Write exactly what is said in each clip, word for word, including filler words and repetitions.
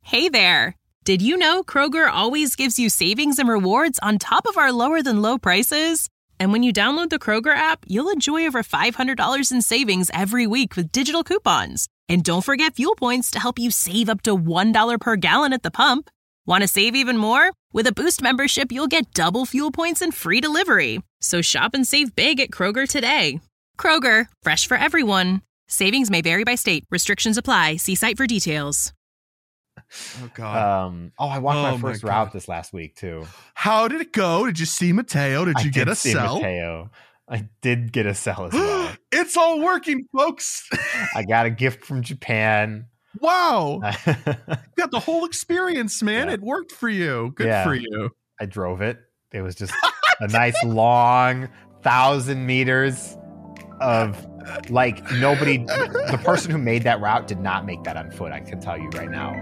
Hey there! Did you know Kroger always gives you savings and rewards on top of our lower-than-low prices? And when you download the Kroger app, you'll enjoy over five hundred dollars in savings every week with digital coupons. And don't forget fuel points to help you save up to one dollar per gallon at the pump. Want to save even more? With a Boost membership, you'll get double fuel points and free delivery. So shop and save big at Kroger today. Kroger, fresh for everyone. Savings may vary by state. Restrictions apply. See site for details. Oh God! Um, oh, I walked Oh, my my first God. route this last week too. How did it go? Did you see Mateo? Did you I get did a see cell? Mateo. I did get a cell as well. It's all working, folks. I got a gift from Japan. Wow. I You got the whole experience, man. Yeah. It worked for you. Good Yeah. for you. drove it. It was just a nice long thousand meters of like nobody. The person who made that route did not make that on foot. I can tell you right now.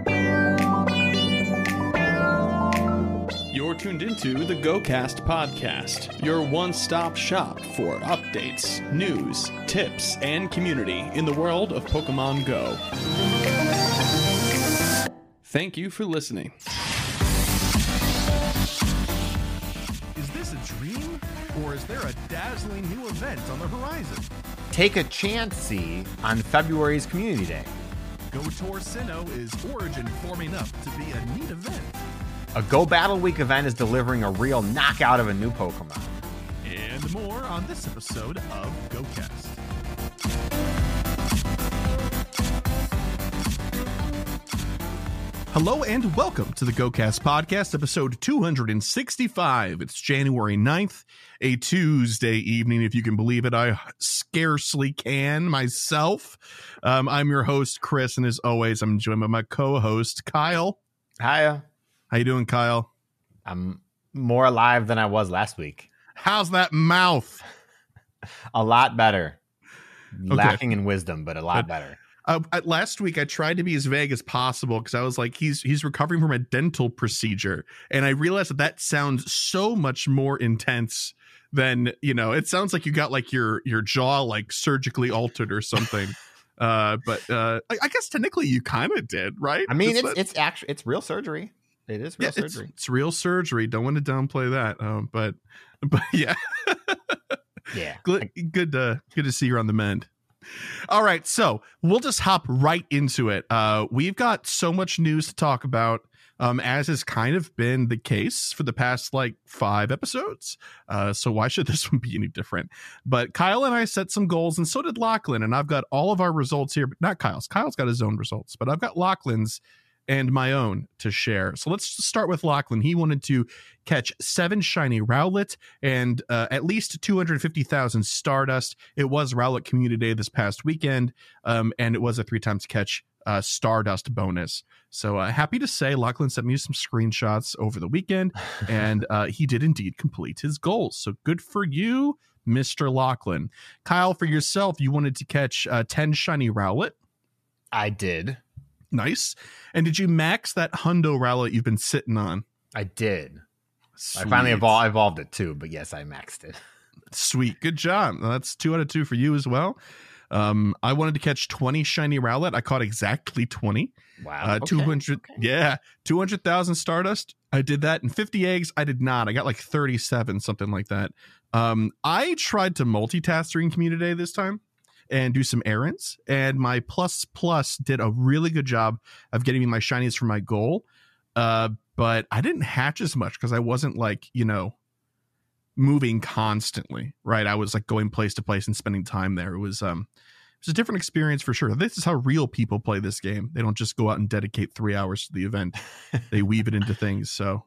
You're tuned into the GoCast podcast, your one-stop shop for updates, news, tips, and community in the world of Pokemon Go. Thank you for listening. Is this a dream? Or is there a dazzling new event on the horizon? Take a chance-see on February's Community Day. GoTour Sinnoh is origin forming up to be a neat event. A Go Battle Week event is delivering a real knockout of a new Pokemon. And more on this episode of GoCast. Hello and welcome to the GoCast podcast, episode two sixty-five. It's January ninth, a Tuesday evening, if you can believe it. I scarcely can myself. Um, I'm your host, Chris, and as always, I'm joined by my co-host, Kyle. Hiya. How you doing, Kyle? I'm more alive than I was last week. How's that mouth? A lot better. Okay. Lacking in wisdom, but a lot But- better. Uh, at- last week, I tried to be as vague as possible because I was like, he's he's recovering from a dental procedure, and I realized that that sounds so much more intense than, you know. It sounds like you got like your your jaw like surgically altered or something. uh, but uh, I, I guess technically you kind of did, right? I mean, Just it's that- it's actually it's real surgery. It is real yeah, it's, surgery. it's real surgery. Don't want to downplay that. Um, but but yeah, Yeah. good good to good to see you're on the mend. All right, so we'll just hop right into it. Uh, we've got so much news to talk about, um, as has kind of been the case for the past like five episodes. Uh, so why should this one be any different? But Kyle and I set some goals, and so did Lachlan. And I've got all of our results here, but not Kyle's. Kyle's got his own results, but I've got Lachlan's and my own to share. So let's just start with Lachlan. He wanted to catch seven shiny Rowlet and uh, at least two hundred fifty thousand Stardust. It was Rowlet Community Day this past weekend, um, and it was a three times catch uh, Stardust bonus. So uh, happy to say Lachlan sent me some screenshots over the weekend, and uh, he did indeed complete his goals. So good for you, Mister Lachlan. Kyle, for yourself, you wanted to catch uh, ten shiny Rowlet. I did. Nice. And did you max that Hundo Rowlet you've been sitting on? I did. Sweet. I finally evol- evolved it too, but yes, I maxed it. Sweet. Good job. That's two out of two for you as well. Um, I wanted to catch twenty shiny Rowlet. I caught exactly twenty. Wow. Uh, okay, two hundred. okay. Yeah. two hundred thousand Stardust. I did that. And fifty eggs. I did not. I got like thirty-seven, something like that. Um, I tried to multitask during Community Day this time and do some errands, and my plus plus did a really good job of getting me my shinies for my goal. Uh, but I didn't hatch as much because I wasn't like, you know, moving constantly, right? I was like going place to place and spending time there. It was um it was a different experience for sure. This is how real people play this game. They don't just go out and dedicate three hours to the event. They weave it into things. So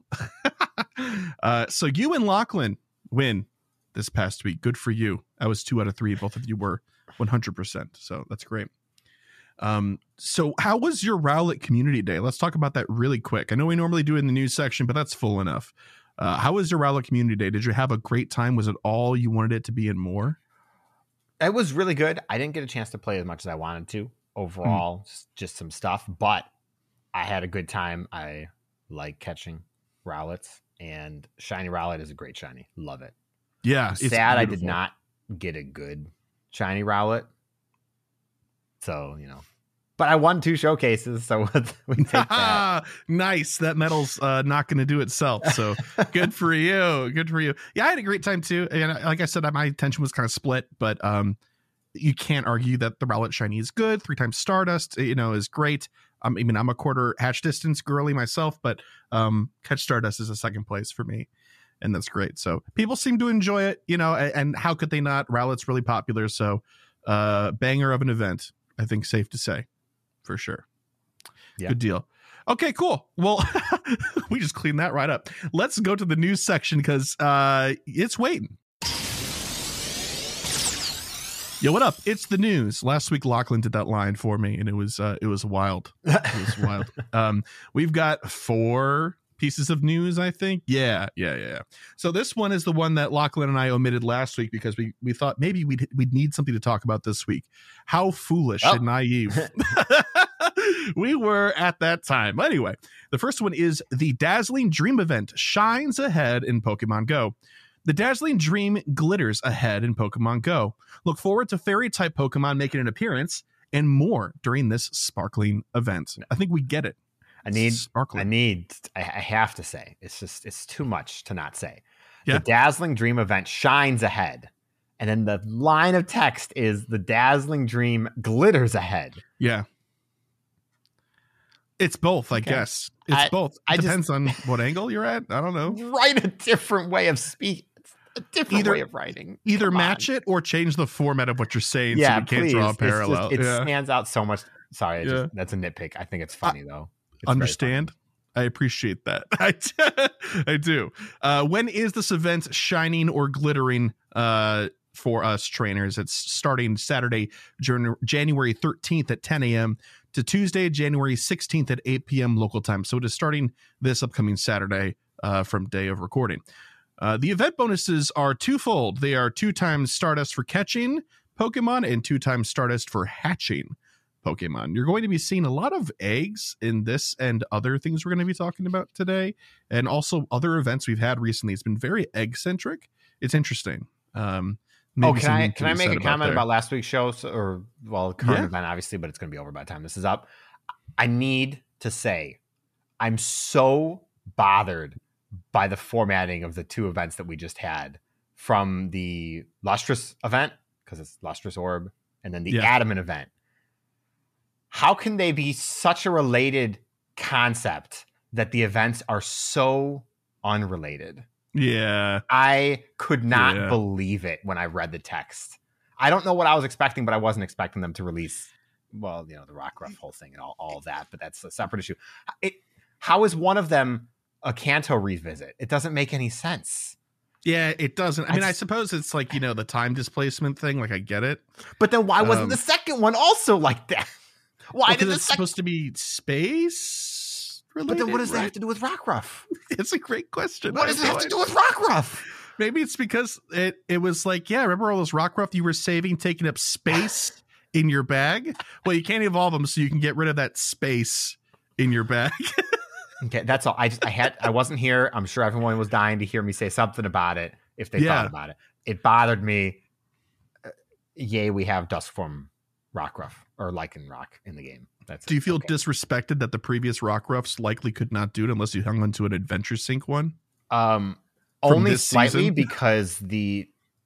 uh so you and Lachlan win this past week. Good for you. I was two out of three. Both of you were one hundred percent. So that's great. Um, so how was your Rowlet Community Day? Let's talk about that really quick. I know we normally do it in the news section, but that's full enough. Uh, how was your Rowlet Community Day? Did you have a great time? Was it all you wanted it to be and more? It was really good. I didn't get a chance to play as much as I wanted to. Overall, mm. just, just some stuff, but I had a good time. I like catching Rowlets, and shiny Rowlet is a great shiny. Love it. Yeah, I'm it's sad I beautiful. did not get a good shiny Rowlet. So, you know, but I won two showcases, so we take that. Nice. That medal's uh, not going to do itself. So good for you. Good for you. Yeah, I had a great time too. And like I said, my attention was kind of split, but um, you can't argue that the Rowlet Shiny is good. Three times Stardust, you know, is great. Um, I mean, I'm a quarter hatch distance girly myself, but um, Catch Stardust is a second place for me. And that's great. So people seem to enjoy it, you know, and, and how could they not? Rowlet's really popular. So uh, banger of an event, I think safe to say, for sure. Yeah. Good deal. Okay, cool. Well, we just cleaned that right up. Let's go to the news section because uh, it's waiting. Yo, what up? It's the news. Last week, Lachlan did that line for me, and it was uh, it was wild. It was wild. Um, we've got four pieces of news, I think. Yeah, yeah, yeah. So this one is the one that Lachlan and I omitted last week because we we thought maybe we'd we'd need something to talk about this week. How foolish oh. and naive we were at that time. Anyway, the first one is the Dazzling Dream event shines ahead in Pokemon Go. The Dazzling Dream glitters ahead in Pokemon Go. Look forward to Fairy-type Pokemon making an appearance and more during this sparkling event. I think we get it. I need, sparkling. I need, I have to say, it's just, it's too much to not say. Yeah. The Dazzling Dream event shines ahead. And then the line of text is the Dazzling Dream glitters ahead. Yeah. It's both, I okay. guess. It's I, both. It I depends just, on what angle you're at. I don't know. Write a different way of speaking. A different either, way of writing. Either Come match on. it or change the format of what you're saying yeah, so we can't please. draw a parallel. Just, it yeah. stands out so much. Sorry, I yeah. just, that's a nitpick. I think it's funny, I, though. It's understand? I appreciate that. I, I do. Uh, when is this event shining or glittering uh, for us trainers? It's starting Saturday, January thirteenth at ten a.m. to Tuesday, January sixteenth at eight p.m. local time. So it is starting this upcoming Saturday uh, from day of recording. Uh, the event bonuses are twofold. They are two times Stardust for catching Pokemon and two times Stardust for hatching Pokemon. You're going to be seeing a lot of eggs in this and other things we're going to be talking about today, and also other events we've had recently. It's been very egg-centric. It's interesting. Um, oh, can I can I make a comment about, about last week's show? So, or, well, current yeah. event, obviously, but it's going to be over by the time this is up. I need to say, I'm so bothered by the formatting of the two events that we just had, from the Lustrous event, because it's Lustrous Orb, and then the yeah. Adamant event. How can they be such a related concept that the events are so unrelated? Yeah. I could not yeah. believe it when I read the text. I don't know what I was expecting, but I wasn't expecting them to release, well, you know, the Rockruff whole thing and all, all of that, but that's a separate issue. It, how is one of them a Kanto revisit? It doesn't make any sense. Yeah, it doesn't. I mean, I, I suppose it's like, you know, the time displacement thing. Like, I get it. But then why wasn't um, the second one also like that? Why well, did the it's sec- supposed to be space related? But then what does right? that have to do with Rockruff? It's a great question. What does it have to do with Rockruff? Maybe it's because it, it was like, yeah, remember all those Rockruff you were saving, taking up space in your bag? Well, you can't evolve them, so you can get rid of that space in your bag. Okay, that's all. I just I had I wasn't here. I'm sure everyone was dying to hear me say something about it if they yeah. thought about it. It bothered me. Uh, yay, we have Duskform Rockruff or Lycanroc in the game. That's Do you it. feel okay. disrespected that the previous Rockruffs likely could not do it unless you hung onto an Adventure Sync one? Um, only slightly because the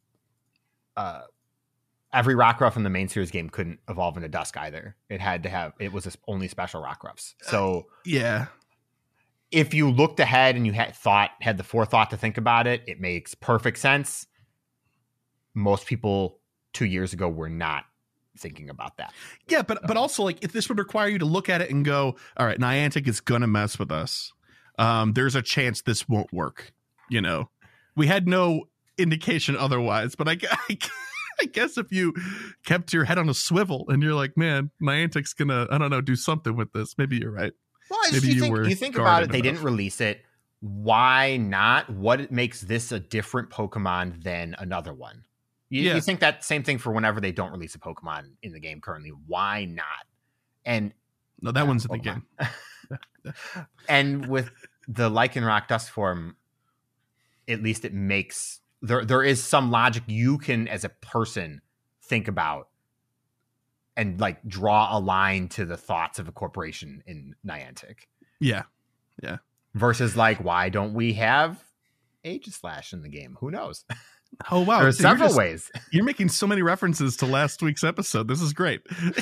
uh, every Rockruff in the main series game couldn't evolve into Dusk either. It had to have it was a, only special Rockruffs. So uh, yeah. If you looked ahead and you had thought, had the forethought to think about it, it makes perfect sense. Most people two years ago were not thinking about that. Yeah, but so. but also, like, if this would require you to look at it and go, all right, Niantic is going to mess with us. Um, there's a chance this won't work. You know, we had no indication otherwise, but I, I, I guess if you kept your head on a swivel and you're like, man, Niantic's going to, I don't know, do something with this. Maybe you're right. Well, Maybe you, you think, you think about it, they enough. didn't release it. Why not? What makes this a different Pokemon than another one? You, yeah. you think that same thing for whenever they don't release a Pokemon in the game currently. Why not? And no, that uh, one's in Pokemon. the game. And with the Lycanroc Duskform, at least it makes there there is some logic you can, as a person, think about. and like draw a line to the thoughts of a corporation in Niantic. Yeah. Yeah. Versus like, why don't we have Aegislash in the game? Who knows? Oh, wow. There's So you're several just- ways. You're making so many references to last week's episode. This is great.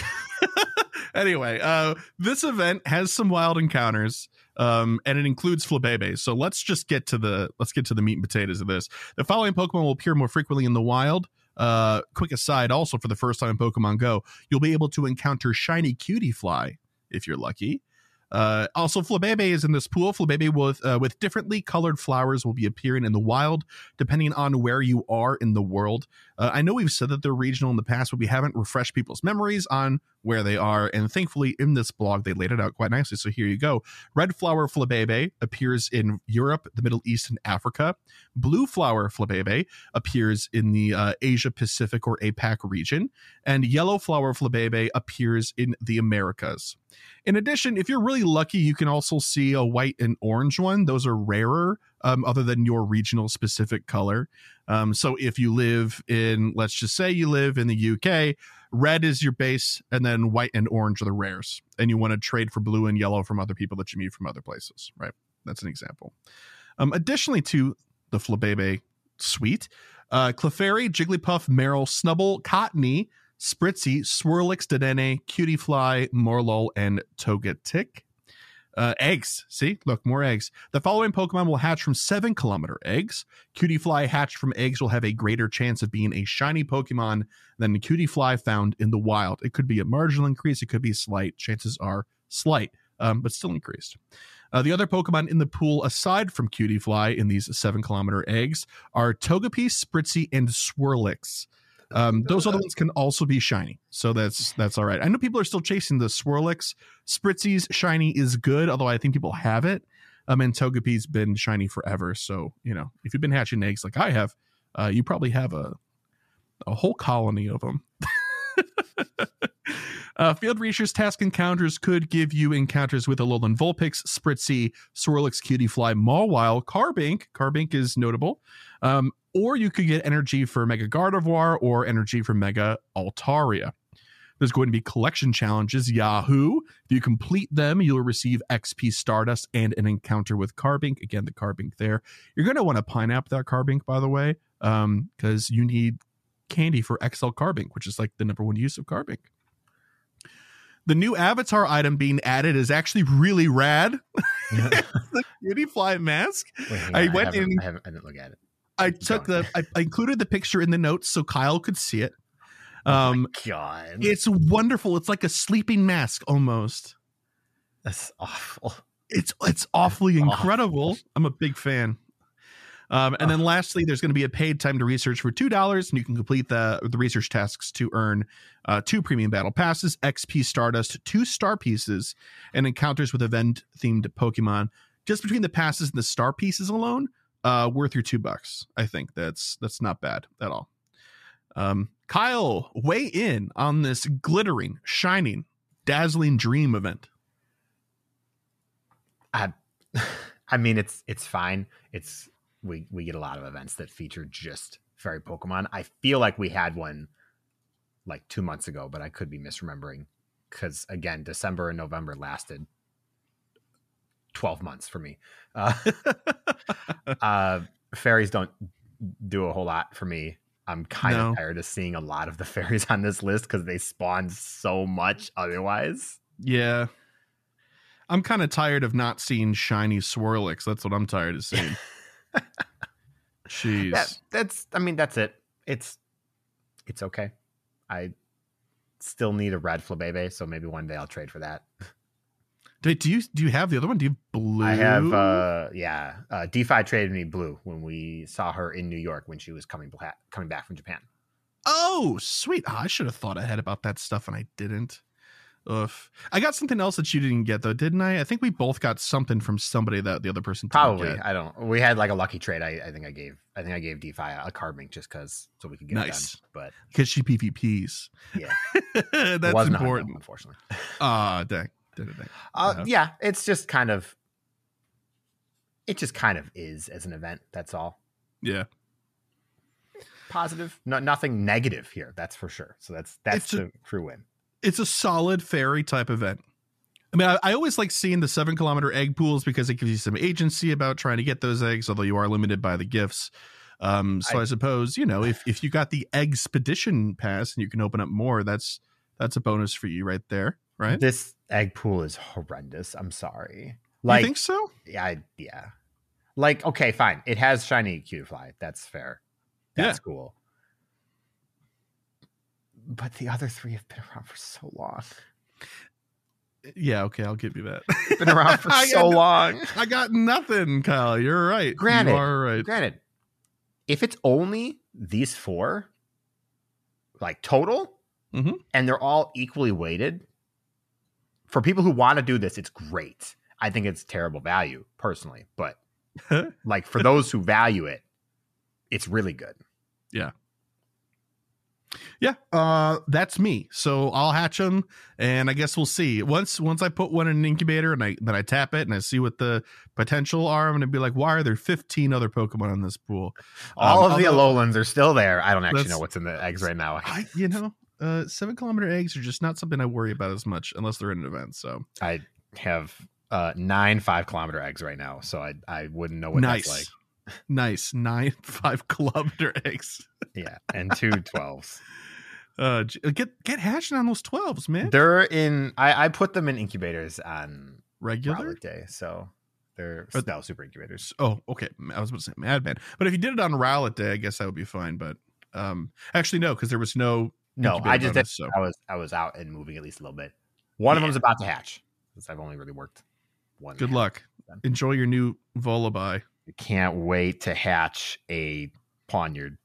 Anyway, uh, this event has some wild encounters, um, and it includes Flabébé. So let's just get to the let's get to the meat and potatoes of this. The following Pokemon will appear more frequently in the wild. Uh, quick aside, also for the first time in Pokemon Go, you'll be able to encounter shiny Cutiefly if you're lucky. Uh, also, Flabébé is in this pool. Flabébé with uh, with differently colored flowers will be appearing in the wild, depending on where you are in the world. Uh, I know we've said that they're regional in the past, but we haven't refreshed people's memories on where they are. And thankfully, in this blog, they laid it out quite nicely. So here you go. Red flower Flabébé appears in Europe, the Middle East, and Africa. Blue flower Flabébé appears in the uh, Asia Pacific or APAC region. And yellow flower Flabébé appears in the Americas. In addition, if you're really lucky, you can also see a white and orange one. Those are rarer, um, other than your regional specific color. Um, so if you live in, let's just say you live in the U K, red is your base, and then white and orange are the rares. And you want to trade for blue and yellow from other people that you meet from other places, right? That's an example. Um, additionally to the Flabébé suite, uh, Clefairy, Jigglypuff, Marill, Snubbull, Cottony, Spritzee, Swirlix, Dedenne, Cutiefly, Morlul, and Togetic. Uh, eggs. See? Look, more eggs. The following Pokemon will hatch from seven kilometer eggs. Cutiefly hatched from eggs will have a greater chance of being a shiny Pokemon than the Cutiefly found in the wild. It could be a marginal increase. It could be slight. Chances are slight, um, but still increased. Uh, the other Pokemon in the pool, aside from Cutiefly in these seven kilometer eggs, are Togepi, Spritzee, and Swirlix. Um, those other ones can also be shiny, so that's that's all right. I know people are still chasing the Swirlix. Spritzee's shiny is good, although I think people have it. Um, and Togepi's been shiny forever, so you know if you've been hatching eggs like I have, uh, you probably have a a whole colony of them. Uh, Field Research Task Encounters could give you encounters with Alolan Vulpix, Spritzee, Swirlix, Cutiefly, Mawile, Carbink. Carbink is notable. Um, or you could get energy for Mega Gardevoir or energy for Mega Altaria. There's going to be collection challenges, Yahoo! If you complete them, you'll receive X P Stardust and an encounter with Carbink. Again, the Carbink there. You're going to want to Pineapple that Carbink, by the way, um, because you need candy for X L Carbink, which is like the number one use of Carbink. The new avatar item being added is actually really rad. The Cutiefly mask. Wait, I on, went I haven't, in. I, haven't, I didn't look at it. I took the. I, I included the picture in the notes so Kyle could see it. Um, oh my God, it's wonderful. It's like a sleeping mask almost. that's awful. It's it's awfully Awful. incredible. I'm a big fan. Um, and then lastly, there's going to be a paid time to research for two dollars, and you can complete the the research tasks to earn uh, two premium battle passes, X P Stardust, two star pieces, and encounters with event themed Pokemon. Just between the passes and the star pieces alone, uh, worth your two bucks. I think that's that's not bad at all. Um, Kyle, weigh in on this glittering, shining, dazzling dream event. I, I mean, it's it's fine. It's we we get a lot of events that feature just fairy Pokemon. I feel like we had one like two months ago, but I could be misremembering because again, December and November lasted twelve months for me. Uh, uh, fairies don't do a whole lot for me. I'm kind No. of tired of seeing a lot of the fairies on this list because they spawn so much otherwise. Yeah. I'm kind of tired of not seeing shiny Swirlix. That's what I'm tired of seeing. Jeez. That, that's, I mean, that's it. It's, it's okay. I still need a red Flabébé, so maybe one day I'll trade for that. Do, do you do you have the other one? Do you have blue? I have, uh, yeah. Uh, DeFi traded me blue when we saw her in New York when she was coming back, coming back from Japan. Oh, sweet. Oh, I should have thought ahead about that stuff, and I didn't. Ugh. I got something else that you didn't get, though, didn't I? I think we both got something from somebody that the other person didn't Probably. get. I don't. We had like a lucky trade. I, I think I gave. I think I gave DeFi a, a Carbink just because, so we could get Nice. it done. But Because she P V Ps. yeah, That's it wasn't a hundo, important. unfortunately. Ah, dang. Dang, dang, dang. Uh, Yeah. yeah, it's just kind of. It just kind of is as an event. That's all. Yeah. Positive. No, nothing negative here. That's for sure. So that's that's It's a- the true win. it's a solid fairy type event. I mean, I, I always like seeing the seven kilometer egg pools because it gives you some agency about trying to get those eggs, although you are limited by the gifts. Um, so I, I suppose, you know, if, if you got the Eggspedition pass and you can open up more, that's that's a bonus for you right there, right? This egg pool is horrendous. I'm sorry. Like, you think so? Yeah, I, yeah. Like, okay, fine. It has shiny Cutiefly. That's fair. That's yeah. cool. But the other three have been around for so long. Yeah, okay, I'll give you that. Been around for so got, long. I got nothing, Kyle. You're right. Granted, you are right. Granted, if it's only these four, like total, mm-hmm. and they're all equally weighted, for people who want to do this, it's great. I think it's terrible value, personally. But like for those who value it, it's really good. Yeah. Yeah, uh, that's me. So I'll hatch them, and I guess we'll see. Once once I put one in an incubator, and I then I tap it, and I see what the potential are, I'm going to be like, why are there fifteen other Pokemon in this pool? All um, of the although, Alolans are still there. I don't actually know what's in the eggs right now. I, you know, uh, seven kilometer eggs are just not something I worry about as much unless they're in an event. So I have uh, nine five kilometer eggs right now, so I I wouldn't know what nice. that's like. Nice. Nine five kilometer eggs. Yeah, and two twelves. Uh, get get hatching on those twelves, man. They're in. I, I put them in incubators on regular Rowlet Day, so they're but, no super incubators. Oh, okay. I was about to say Madman, but if you did it on Rowlet Day, I guess that would be fine. But um, actually, no, because there was no. No, I just bonus, did, so. I was I was out and moving at least a little bit. One yeah. of them's about to hatch since I've only really worked one. Good luck. Then. Enjoy your new Volibye. Can't wait to hatch a Pawniard.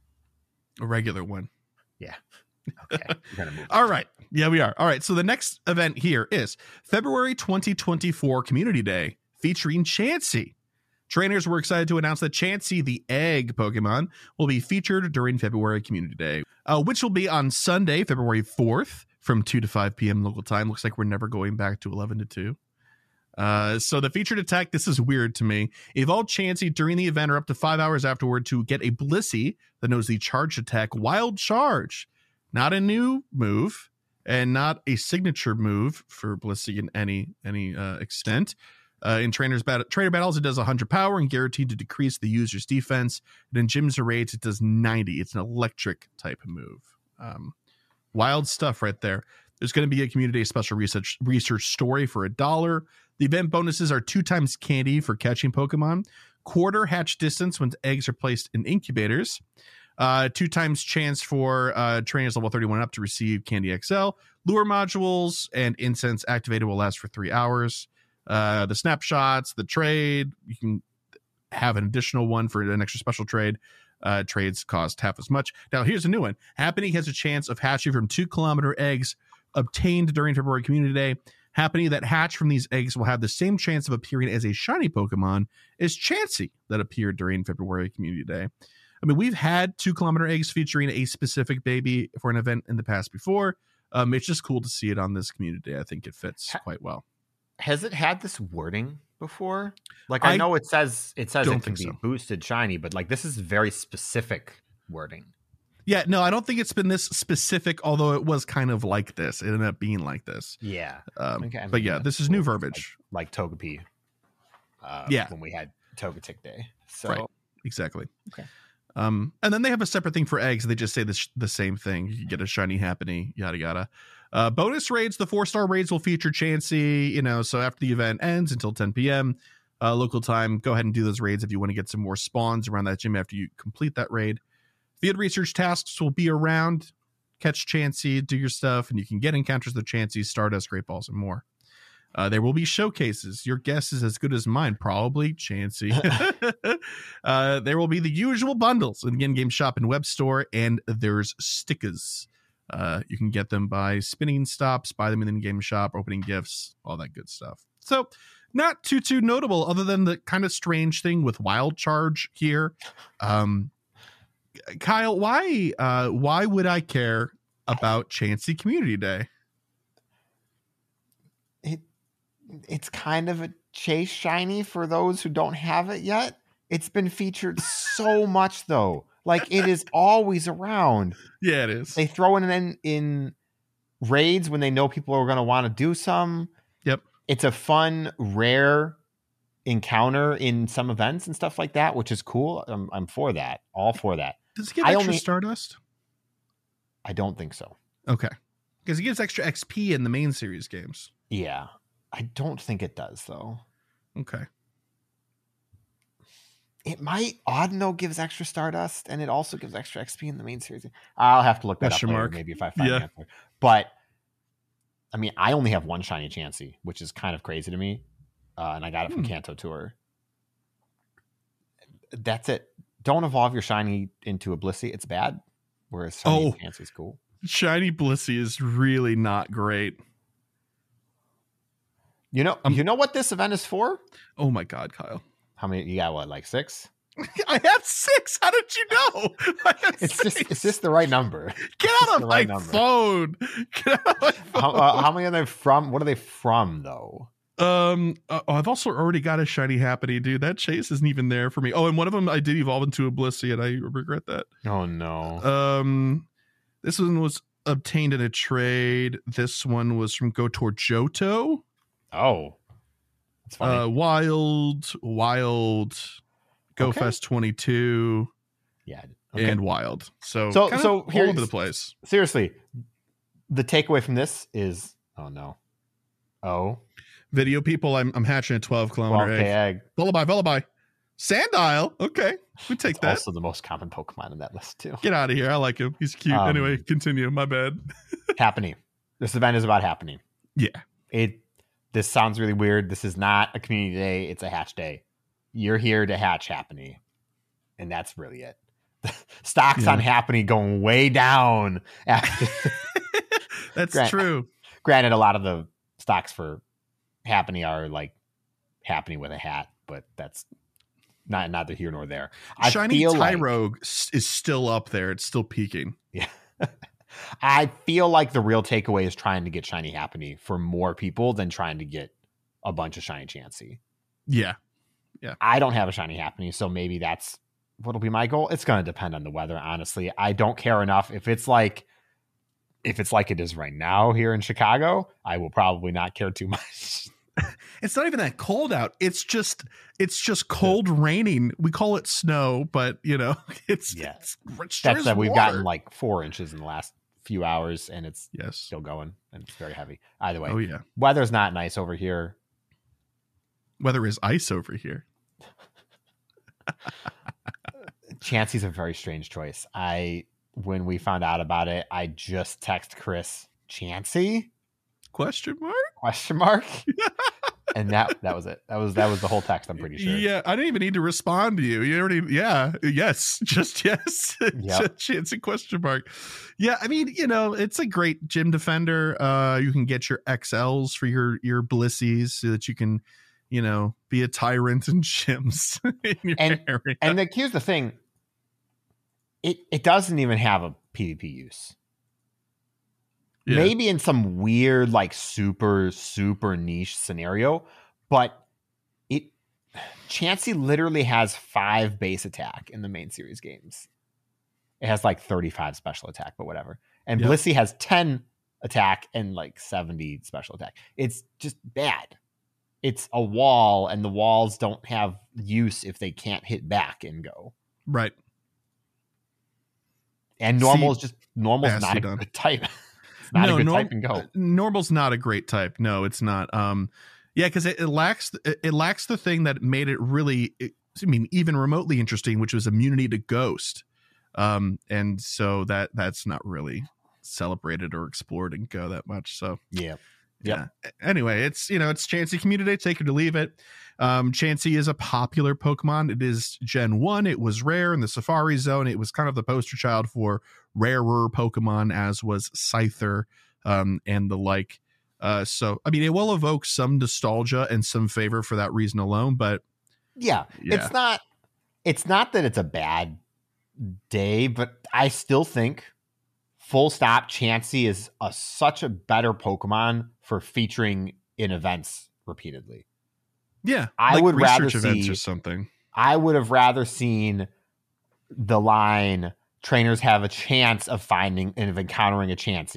A regular one. Yeah. Okay. We're gonna move All right. Yeah, we are. All right. So the next event here is February twenty twenty-four Community Day featuring Chansey. Trainers were excited to announce that Chansey, the egg Pokemon, will be featured during February Community Day, uh, which will be on Sunday, February fourth from two to five p.m. local time. Looks like we're never going back to eleven to two. Uh, so the featured attack, this is weird to me. Evolve Chansey during the event or up to five hours afterward to get a Blissey that knows the charged attack Wild Charge. Not a new move and not a signature move for Blissey in any any uh, extent. Uh, in trainers bat- trainer battles, it does one hundred power and guaranteed to decrease the user's defense. And in gyms or raids, it does ninety. It's an electric type of move. Um, wild stuff right there. There's going to be a community special research research story for a dollar. The event bonuses are two times candy for catching Pokemon, quarter hatch distance when eggs are placed in incubators, uh, two times chance for uh, trainers level thirty-one up to receive Candy X L, lure modules, and incense activated will last for three hours. Uh, the snapshots, the trade, you can have an additional one for an extra special trade. Uh, trades cost half as much. Now, here's a new one. Happening has a chance of hatching from two kilometer eggs obtained during February Community Day. Happening that hatch from these eggs will have the same chance of appearing as a shiny Pokemon as Chansey that appeared during February Community Day. I mean, we've had two kilometer eggs featuring a specific baby for an event in the past before. Um, it's just cool to see it on this Community Day. I think it fits quite well. Has it had this wording before? Like, I, I know it says it says it can be so. boosted shiny, but like this is very specific wording. Yeah, no, I don't think it's been this specific, although it was kind of like this. It ended up being like this. Yeah. Um, okay, I mean, but yeah, this is new verbiage. Like, like Togepi. Uh, yeah. When we had Togetic Day. So. Right. Exactly. Okay. Um, and then they have a separate thing for eggs. They just say the, sh- the same thing. You get a shiny happening, yada, yada. Uh, bonus raids, the four-star raids will feature Chansey, you know, so after the event ends until ten p.m. Uh, local time, go ahead and do those raids if you want to get some more spawns around that gym after you complete that raid. Field research tasks will be around. Catch Chansey, do your stuff, and you can get encounters with Chansey, Stardust, Great Balls, and more. Uh, there will be showcases. Your guess is as good as mine, probably Chansey. uh, there will be the usual bundles in the in-game shop and web store, and there's stickers. Uh, you can get them by spinning stops, buy them in the in-game shop, opening gifts, all that good stuff. So not too, too notable other than the kind of strange thing with Wild Charge here. Um, Kyle, why uh, why would I care about Chansey Community Day? It it's kind of a chase shiny for those who don't have it yet. It's been featured so much though. Like it is always around. Yeah, it is. They throw it in in raids when they know people are going to want to do some. Yep. It's a fun, rare encounter in some events and stuff like that, which is cool. I'm, I'm for that. All for that. Does it get I extra only- Stardust? I don't think so. Okay. Because it gives extra X P in the main series games. Yeah. I don't think it does, though. Okay. It might. Audino gives extra Stardust, and it also gives extra X P in the main series. I'll have to look that Question up later, mark. maybe if I find Yeah. the answer. But, I mean, I only have one shiny Chansey, which is kind of crazy to me. Uh, and I got it from Hmm. Kanto Tour. That's it. Don't evolve your shiny into a Blissey. It's bad. Whereas shiny Oh. Chansey's cool. Shiny Blissey is really not great. You know, Um, you know what this event is for? Oh my God, Kyle. How many? You got what, like six? I have six. How did you know? I have It's six. just, it's just the right number. Get it's out the of right my number. phone. Get out of my phone. How, uh, how many are they from? What are they from, though? Um, uh, oh, I've also already got a shiny Happiny, dude. That chase isn't even there for me. Oh, and one of them I did evolve into a Blissey, and I regret that. Oh no. Um, this one was obtained in a trade. This one was from Gotor Johto. Oh, that's funny. Uh, Wild, Wild, Okay. GoFest twenty-two, yeah. Okay. and Wild. So, So- kind of so all here's- over the place. Seriously, the takeaway from this is, oh no. Oh, Video people, I'm I'm hatching a twelve kilometer twelve K egg. egg. Lullaby, Lullaby. Sandile. Okay, we take It's that. also the most common Pokemon in that list too. Get out of here. I like him. He's cute. Um, anyway, continue. My bad. Happening. This event is about happening. Yeah. It. This sounds really weird. This is not a community day. It's a hatch day. You're here to hatch Happening, and that's really it. Stocks Yeah. on Happening going way down. After, That's Grant- true. granted, a lot of the stocks for Happening are like Happening with a hat, but that's not neither here nor there. I Shiny feel like- Tyrogue s is still up there. It's still peaking. Yeah. I feel like the real takeaway is trying to get Shiny Happening for more people than trying to get a bunch of Shiny Chansey. Yeah. I don't have a Shiny Happening, so maybe that's what'll be my goal. It's going to depend on the weather, honestly. I don't care enough. If it's like if it's like it is right now here in Chicago, I will probably not care too much. It's not even that cold out. It's just it's just cold raining. We call it snow, but you know, it's Yeah. it's, it sure That's is that we've water. gotten like four inches in the last few hours, and it's Yes. still going, and it's very heavy. Either way, Oh yeah. weather's not nice over here. Weather is ice over here. Chansey's a very strange choice. I when we found out about it, I just text Chris, Chansey? Question mark? Question mark. And that that was it. That was that was the whole text, I'm pretty sure. Yeah, I didn't even need to respond to you. You already, yeah, yes, just yes. Yep. Chance and question mark. Yeah, I mean, you know, it's a great gym defender. Uh, you can get your X Ls for your your Blissies so that you can, you know, be a tyrant in gyms in your And- area. And like, here's the thing. It it doesn't even have a PvP use. Yeah. Maybe in some weird, like super, super niche scenario, but it Chansey literally has five base attack in the main series games. It has like thirty-five special attack, but whatever. And Yep. Blissey has ten attack and like seventy special attack. It's just bad. It's a wall, and the walls don't have use if they can't hit back and go. Right. And normal See, is just normal's not a Mastodon. good type. It's not a good norm- type and go. uh, Normal's not a great type. No, it's not. Um, yeah, because it, it lacks it, it lacks the thing that made it really, it, I mean, even remotely interesting, which was immunity to ghost. Um, and so that that's not really celebrated or explored in Go that much. So Yeah. yeah. Anyway, it's you know it's Chansey Community Day. Take it or leave it. Um, Chansey is a popular Pokemon. It is Gen one. It was rare in the Safari Zone. It was kind of the poster child for rarer Pokemon, as was Scyther um, and the like. Uh, so I mean, it will evoke some nostalgia and some favor for that reason alone. But Yeah. Yeah. It's not it's not that it's a bad day, but I still think full stop Chansey is a such a better Pokemon for featuring in events repeatedly. yeah, I like would rather research events see- or something. I would have rather seen the line trainers have a chance of finding and of encountering a Chansey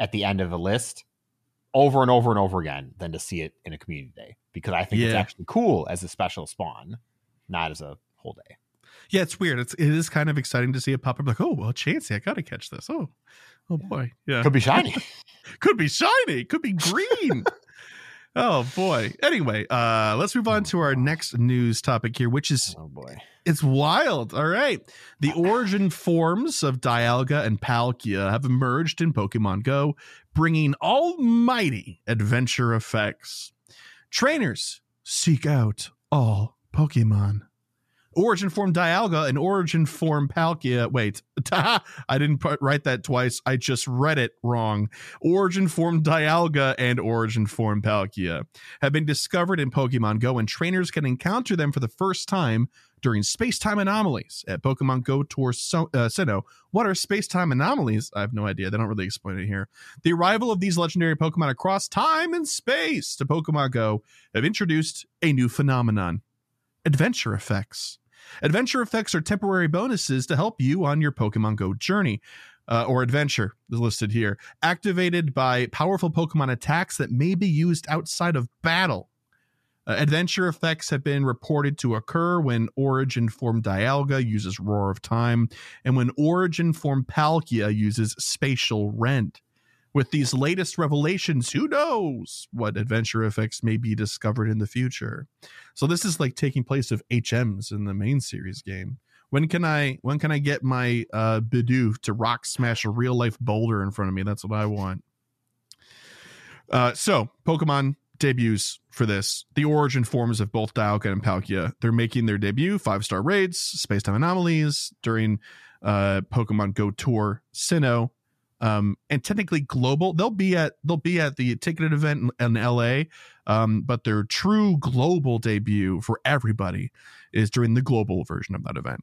at the end of a list over and over and over again than to see it in a community day, because I think Yeah. it's actually cool as a special spawn, not as a whole day. Yeah, it's weird. It's it is kind of exciting to see it pop up. Like, oh well, Chansey, I gotta catch this. Oh, oh boy, yeah, Could be shiny. could be shiny, could be green. Oh boy. Anyway, uh, let's move on to our next news topic here, which is Oh boy. it's wild. All right, the origin forms of Dialga and Palkia have emerged in Pokemon Go, bringing almighty adventure effects. Trainers seek out all Pokemon. Origin form Dialga and origin form Palkia. Wait, I didn't put, write that twice. I just read it wrong. Origin form Dialga and origin form Palkia have been discovered in Pokemon Go, and trainers can encounter them for the first time during space-time anomalies at Pokemon Go Tour so, uh, Sinnoh. What are space-time anomalies? I have no idea. They don't really explain it here. The arrival of these legendary Pokemon across time and space to Pokemon Go have introduced a new phenomenon: adventure effects. Adventure effects are temporary bonuses to help you on your Pokemon Go journey uh, or adventure, is listed here, activated by powerful Pokemon attacks that may be used outside of battle. Uh, adventure effects have been reported to occur when Origin form Dialga uses Roar of Time and when Origin form Palkia uses Spatial Rend. With these latest revelations, who knows what adventure effects may be discovered in the future. So this is like taking place of H Ms in the main series game. When can I when can I get my uh, Bidoof to rock smash a real life boulder in front of me? That's what I want. Uh, so Pokemon debuts for this. The origin forms of both Dialga and Palkia. They're making their debut, five-star raids, space-time anomalies during uh, Pokemon Go Tour Sinnoh. Um, and technically global, they'll be at they'll be at the ticketed event in, in L A, um, but their true global debut for everybody is during the global version of that event.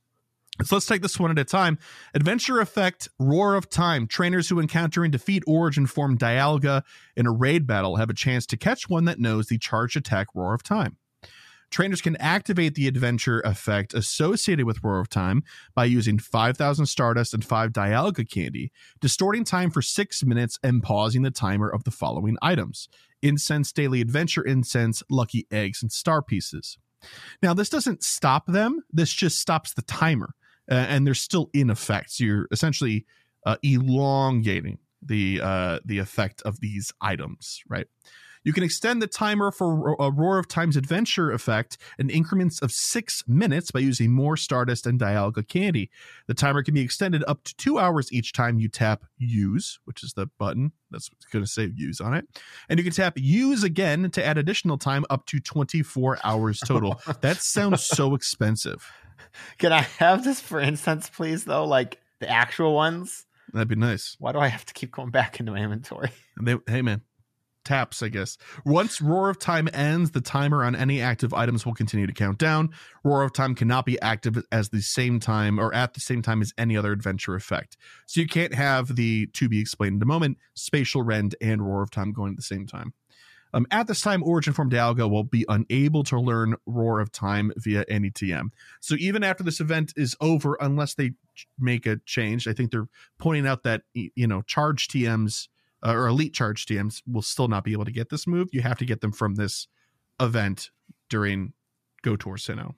So let's take this one at a time. Adventure effect, Roar of Time. Trainers who encounter and defeat origin form Dialga in a raid battle have a chance to catch one that knows the charged attack Roar of Time. Trainers can activate the adventure effect associated with Roar of Time by using five thousand Stardust and five Dialga candy, distorting time for six minutes and pausing the timer of the following items: Incense, Daily Adventure Incense, Lucky Eggs, and Star Pieces. Now, this doesn't stop them. This just stops the timer, uh, and they're still in effect. So you're essentially uh, elongating the uh, the effect of these items, right? You can extend the timer for a Roar of Time's adventure effect in increments of six minutes by using more Stardust and Dialga candy. The timer can be extended up to two hours each time you tap Use, which is the button that's going to say Use on it. And you can tap Use again to add additional time up to twenty-four hours total. That sounds so expensive. Can I have this for instance, please, though? Like the actual ones? That'd be nice. Why do I have to keep going back into my inventory? They, hey, man. Taps, I guess. Once Roar of Time ends, the timer on any active items will continue to count down. Roar of Time cannot be active as the same time or at the same time as any other adventure effect. So you can't have the to be explained in a moment, Spatial Rend and Roar of Time going at the same time. Um, at this time, Origin form Dialga will be unable to learn Roar of Time via any T M. So even after this event is over, unless they make a change, I think they're pointing out that, you know, charge T Ms Uh, or elite charge T Ms will still not be able to get this move. You have to get them from this event during Go Tour Sinnoh.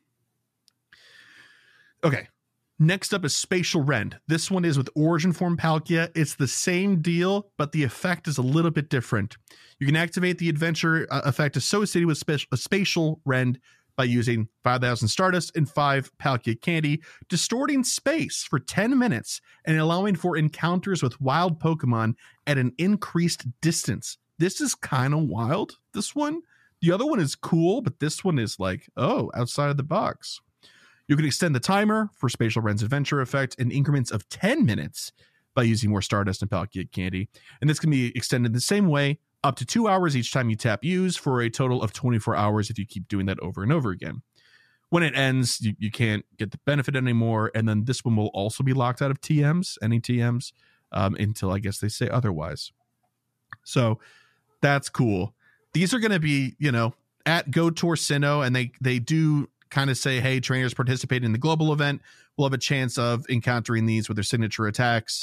Okay. Next up is Spatial Rend. This one is with Origin form Palkia. It's the same deal, but the effect is a little bit different. You can activate the adventure uh, effect associated with spe- a Spatial Rend by using five thousand Stardust and five Palkia candy, distorting space for ten minutes and allowing for encounters with wild Pokemon at an increased distance. This is kind of wild, this one. The other one is cool, but this one is like, oh, outside of the box. You can extend the timer for Spatial Rend's adventure effect in increments of ten minutes by using more Stardust and Palkia candy. And this can be extended the same way, up to two hours each time you tap Use, for a total of twenty-four hours if you keep doing that over and over again. When it ends, you, you can't get the benefit anymore, and then this one will also be locked out of T Ms, any T Ms, um, until I guess they say otherwise. So that's cool. These are going to be, you know, at Go Tour Sinnoh, and they, they do kind of say, hey, trainers participating in the global event will have a chance of encountering these with their signature attacks.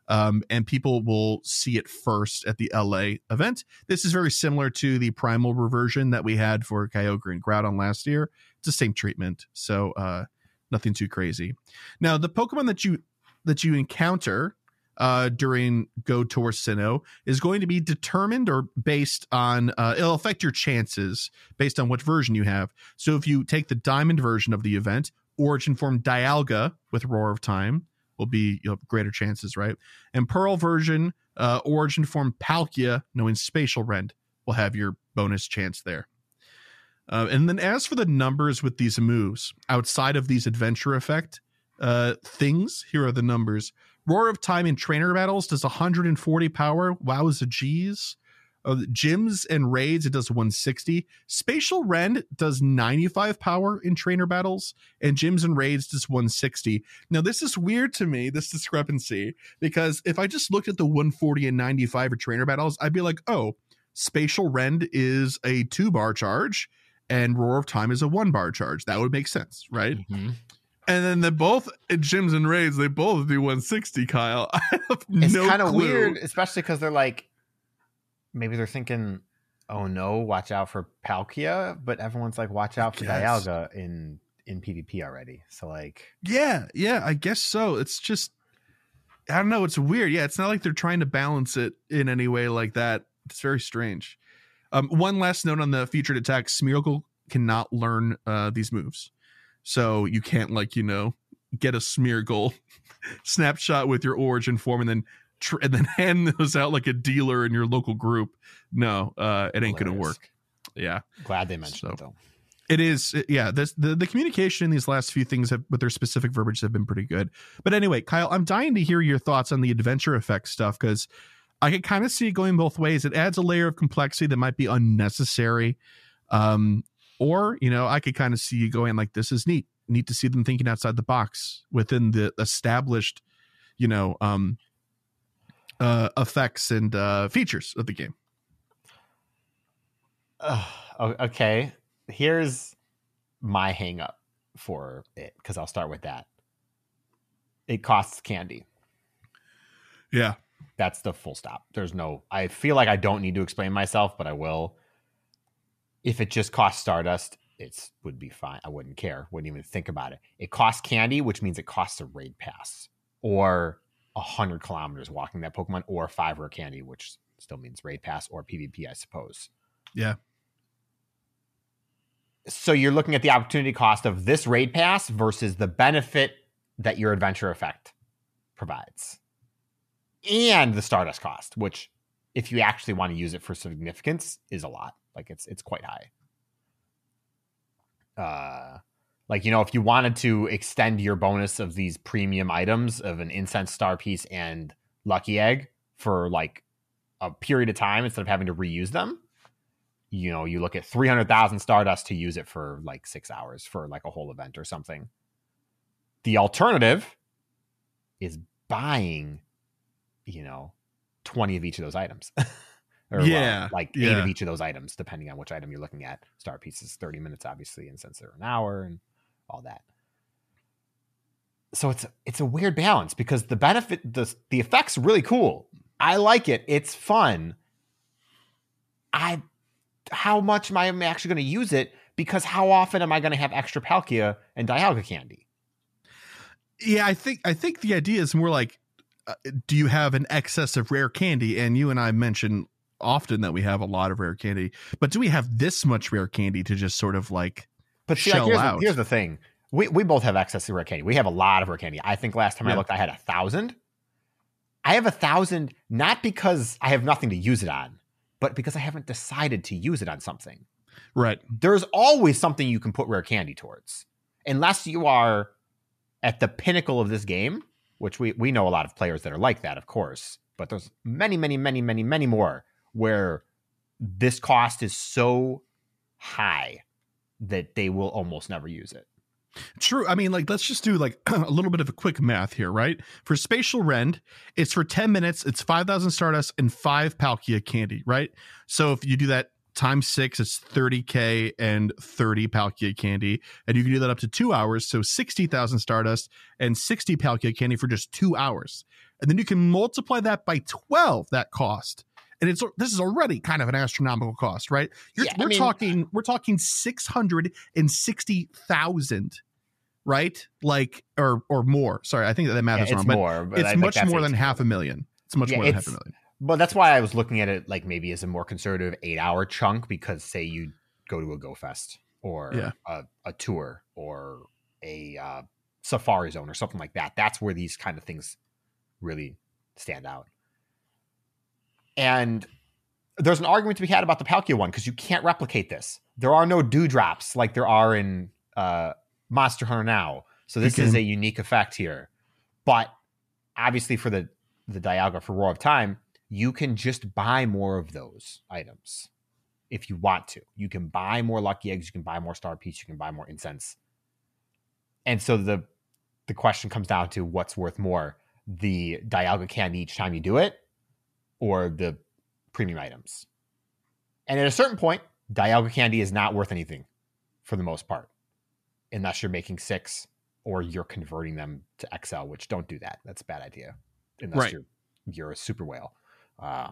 Um, and people will see it first at the L A event. This is very similar to the Primal reversion that we had for Kyogre and Groudon last year. It's the same treatment, so uh, nothing too crazy. Now, the Pokemon that you that you encounter uh, during Go Tour Sinnoh is going to be determined or based on, uh, it'll affect your chances based on what version you have. So if you take the Diamond version of the event, Origin Form Dialga with Roar of Time will be, you'll have greater chances, right? And Pearl version, uh, Origin Form Palkia, knowing Spatial Rend, will have your bonus chance there. Uh, and then as for the numbers with these moves, outside of these adventure effect uh, things, here are the numbers. Roar of Time in trainer battles does one hundred forty power. Wowza G's. Uh, gyms and raids, it does one hundred sixty. Spatial Rend does ninety-five power in trainer battles, and gyms and raids does one hundred sixty. Now, this is weird to me, this discrepancy, because if I just looked at the one hundred forty and ninety-five for trainer battles, I'd be like, oh, Spatial Rend is a two bar charge, and Roar of Time is a one bar charge. That would make sense, right? Mm-hmm. And then they both in gyms and raids, they both do one hundred sixty, Kyle. I have it's no kind of clue. weird, especially because they're like, maybe they're thinking, oh no, watch out for Palkia, but everyone's like, watch out for Dialga in in PvP already. So like, yeah, yeah, I guess so. It's just, I don't know. It's weird. Yeah, it's not like they're trying to balance it in any way like that. It's very strange. Um, one last note on the featured attack: Smeargle cannot learn uh, these moves. So you can't, like, you know, get a Smeargle snapshot with your Origin Form and then tr- and then hand those out like a dealer in your local group. No, uh, it ain't going to work. Yeah. Glad they mentioned so, it, though. It is. Yeah. This, the, the communication in these last few things have, with their specific verbiage have been pretty good. But anyway, Kyle, I'm dying to hear your thoughts on the adventure effect stuff, because I can kind of see it going both ways. It adds a layer of complexity that might be unnecessary. Um, Or, you know, I could kind of see you going like, this is neat. Neat to see them thinking outside the box within the established, you know, um, uh, effects and uh, features of the game. Uh, okay. Here's my hang up for it, because I'll start with that. It costs candy. Yeah. That's the full stop. There's no, I feel like I don't need to explain myself, but I will. If it just costs Stardust, it would be fine. I wouldn't care. Wouldn't even think about it. It costs candy, which means it costs a raid pass or a hundred kilometers walking that Pokemon, or five rare candy, which still means raid pass or PvP, I suppose. Yeah. So you're looking at the opportunity cost of this raid pass versus the benefit that your adventure effect provides, and the Stardust cost, which, if you actually want to use it for significance, is a lot. Like it's it's quite high. Uh, like, you know, if you wanted to extend your bonus of these premium items of an Incense Star Piece and Lucky Egg for like a period of time instead of having to reuse them, you know, you look at three hundred thousand Stardust to use it for like six hours for like a whole event or something. The alternative is buying, you know, twenty of each of those items. Or yeah, well, like yeah. eight of each of those items, depending on which item you're looking at. Star Piece is thirty minutes, obviously, and since they're an hour and all that. So it's it's a weird balance, because the benefit, the the effect's really cool. I like it. It's fun. I, how much am I actually going to use it? Because how often am I going to have extra Palkia and Dialga candy? Yeah, I think I think the idea is more like, uh, do you have an excess of rare candy? And you and I mentioned often that we have a lot of rare candy, but do we have this much rare candy to just sort of like but see, shell like, here's out? The, here's the thing. We we both have access to rare candy. We have a lot of rare candy. I think last time yeah. I looked, I had a thousand. I have a thousand, not because I have nothing to use it on, but because I haven't decided to use it on something. Right. There's always something you can put rare candy towards. Unless you are at the pinnacle of this game, which we, we know a lot of players that are like that, of course. But there's many, many, many, many, many more where this cost is so high that they will almost never use it. True. I mean, like, let's just do like a little bit of a quick math here, right? For Spatial Rend, it's for ten minutes, it's five thousand Stardust and five Palkia candy, right? So if you do that times six is thirty K and thirty Palkia candy. And you can do that up to two hours. So sixty thousand Stardust and sixty Palkia candy for just two hours. And then you can multiply that by twelve, that cost. And it's this is already kind of an astronomical cost, right? You're, Yeah, I we're mean- talking we're talking six hundred sixty thousand, right? Like or or more. Sorry, I think that, that math Yeah, is it's wrong, but more, but I it's think much that's more than eighteen. half a million. It's much Yeah, more than half a it's- million. But that's why I was looking at it like maybe as a more conservative eight hour chunk, because say you go to a Go Fest or Yeah. a, a tour or a uh, Safari Zone or something like that. That's where these kind of things really stand out. And there's an argument to be had about the Palkia one because you can't replicate this. There are no dewdrops like there are in uh, Monster Hunter now. So this You is can- a unique effect here. But obviously for the, the Dialga for Roar of Time, you can just buy more of those items if you want to. You can buy more Lucky Eggs, you can buy more Star Piece, you can buy more Incense. And so the the question comes down to what's worth more, the Dialga candy each time you do it or the premium items. And at a certain point, Dialga candy is not worth anything for the most part, unless you're making six or you're converting them to X L, which don't do that. That's a bad idea. Unless Right. you're you're a super whale. Uh,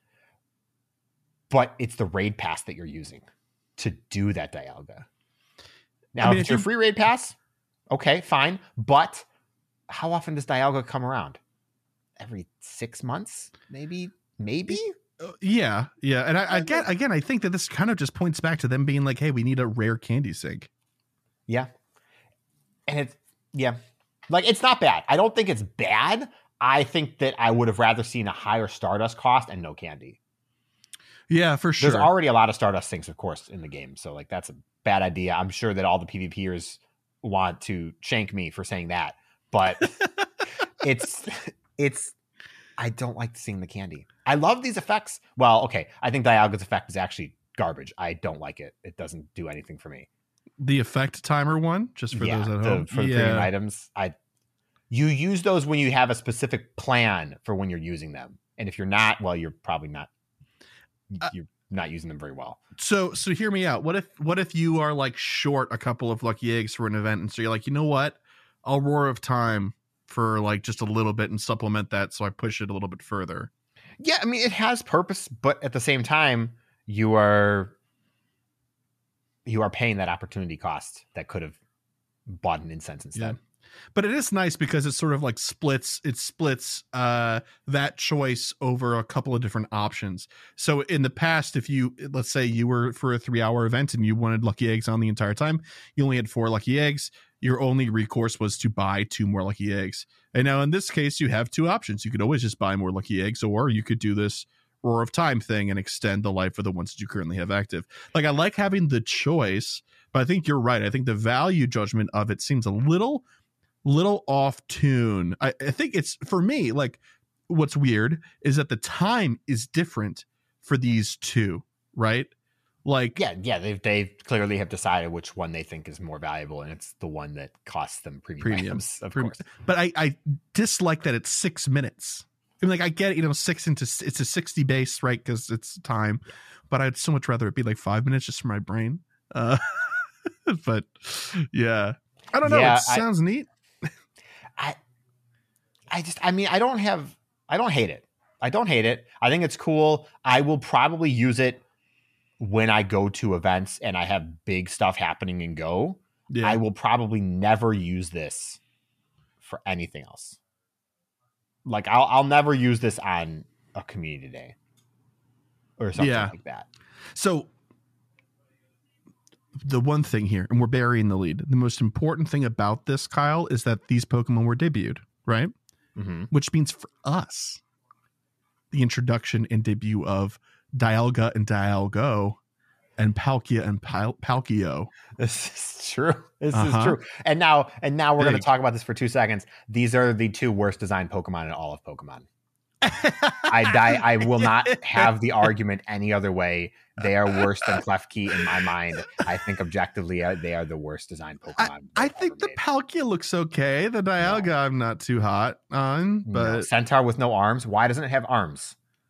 but it's the raid pass that you're using to do that Dialga. Now, I mean, if if it's your you- free raid pass, okay, fine. But how often does Dialga come around? Every six months, maybe, maybe. Uh, yeah, yeah, and I, again, again, I think that this kind of just points back to them being like, "Hey, we need a rare candy sync." Yeah, and it's yeah, like it's not bad. I don't think it's bad. I think that I would have rather seen a higher Stardust cost and no candy. Yeah, for sure. There's already a lot of Stardust things, of course, in the game, so like that's a bad idea. I'm sure that all the PvPers want to shank me for saying that, but it's it's. I don't like seeing the candy. I love these effects. Well, okay, I think Dialga's effect is actually garbage. I don't like it. It doesn't do anything for me. The effect timer one, just for yeah, those at the- home. for the yeah. premium items, I you use those when you have a specific plan for when you're using them, and if you're not, well, you're probably not. Uh, You're not using them very well. So, so hear me out. What if, what if you are like short a couple of lucky eggs for an event, and so you're like, you know what, I'll Roar of Time for like just a little bit and supplement that, so I push it a little bit further. Yeah, I mean, it has purpose, but at the same time, you are you are paying that opportunity cost that could have bought an incense instead. But it is nice because it sort of like splits, it splits uh, that choice over a couple of different options. So in the past, if you, let's say you were for a three hour event and you wanted lucky eggs on the entire time, you only had four lucky eggs. Your only recourse was to buy two more lucky eggs. And now in this case, you have two options. You could always just buy more lucky eggs, or you could do this Roar of Time thing and extend the life of the ones that you currently have active. Like, I like having the choice, but I think you're right. I think the value judgment of it seems a little little off tune. I, I think it's, for me, like, what's weird is that the time is different for these two, right? Like, Yeah, yeah, they they clearly have decided which one they think is more valuable, and it's the one that costs them premium, Premium. items, of Premium. course. but I, I dislike that it's six minutes. I mean, like, I get it, you know, six into, it's a sixty base, right? Because it's time, but I'd so much rather it be like five minutes just for my brain. Uh, but yeah, I don't know. Yeah, it sounds neat. I I just I mean I don't have I don't hate it. I don't hate it. I think it's cool. I will probably use it when I go to events and I have big stuff happening in Go. Yeah. I will probably never use this for anything else. Like I'll I'll never use this on a community day or something Yeah. like that. So the one thing here, and we're burying the lead, the most important thing about this, Kyle, is that these Pokemon were debuted, right? Mm-hmm. Which means for us, the introduction and debut of Dialga and Dialgo and Palkia and Pal- Palkio. This is true. This Uh-huh. is true. And now, and now we're going to Big. talk about this for two seconds. These are the two worst designed Pokemon in all of Pokemon. I die. I will not have the argument any other way. They are worse than Klefki in my mind. I think objectively, uh, they are the worst designed Pokemon. I they've think ever the made. Palkia looks okay. The Dialga I'm not too hot on, No, but Centaur with no arms. Why doesn't it have arms?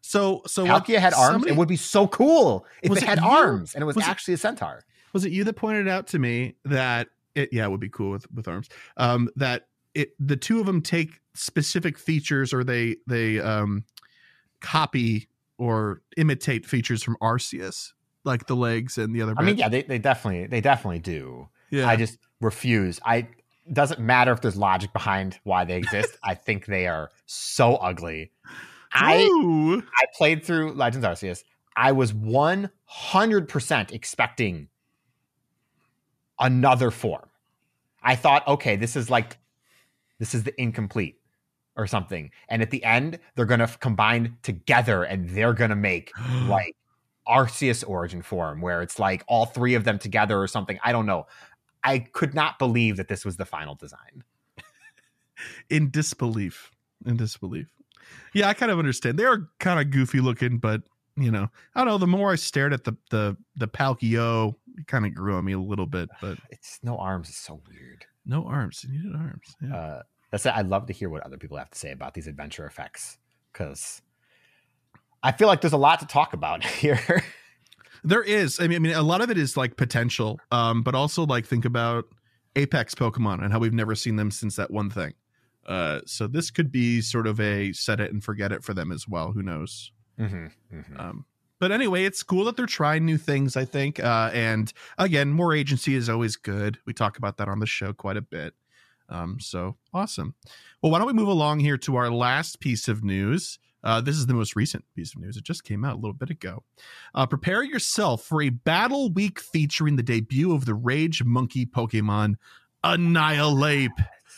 So so what Palkia had arms. somebody- It would be so cool if Was it it had you? arms and it was, Was it- actually a centaur. was it you that pointed out to me that it yeah it would be cool with with arms um that it the two of them take specific features or they they um copy or imitate features from Arceus, like the legs and the other I mean, bits. yeah, they, they definitely they definitely do. yeah I just refuse. I doesn't matter if there's logic behind why they exist. I think they are so ugly. I Ooh. I played through Legends Arceus. I was one hundred percent expecting another form. I thought, okay, this is like this is the incomplete or something. And at the end, they're going to combine together and they're going to make like Arceus origin form where it's like all three of them together or something. I don't know. I could not believe that this was the final design. in disbelief in disbelief yeah I kind of understand. They're kind of goofy looking, but you know, I don't know, the more I stared at the the the Palkia, it kind of grew on me a little bit. But It's no arms. It's so weird. no arms, you needed arms. Yeah. Uh, that's it. I'd love to hear what other people have to say about these adventure effects because I feel like there's a lot to talk about here. There is. I mean, I mean, a lot of it is like potential, um, but also like think about Apex Pokemon and how we've never seen them since that one thing. Uh, so this could be sort of a set it and forget it for them as well. Who knows? Mm-hmm, mm-hmm. Um, but anyway, it's cool that they're trying new things, I think. Uh, and again, more agency is always good. We talk about that on the show quite a bit. Um, so awesome. Well, why don't we move along here to our last piece of news? Uh, this is the most recent piece of news. It just came out a little bit ago. Uh, prepare yourself for a battle week featuring the debut of the Rage Monkey Pokemon, Annihilate.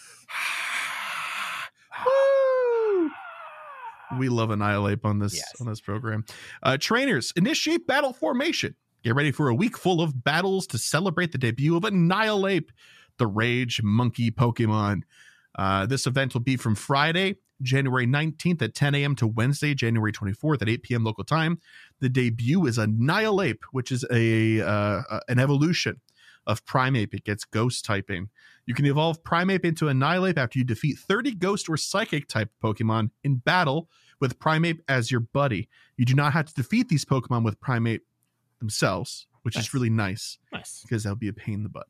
Woo! We love Annihilate on this Yes. on this program. Uh, trainers, initiate battle formation. Get ready for a week full of battles to celebrate the debut of Annihilate, the Rage Monkey Pokemon. Uh, this event will be from Friday, January nineteenth at ten a.m. to Wednesday, January twenty-fourth at eight p.m. local time. The debut is Annihilate, which is a uh, an evolution of Primeape. It gets ghost typing. You can evolve Primeape into Annihilate after you defeat thirty ghost or psychic type Pokemon in battle with Primeape as your buddy. You do not have to defeat these Pokemon with Primeape themselves, which Nice. is really nice Nice. because that would be a pain in the butt.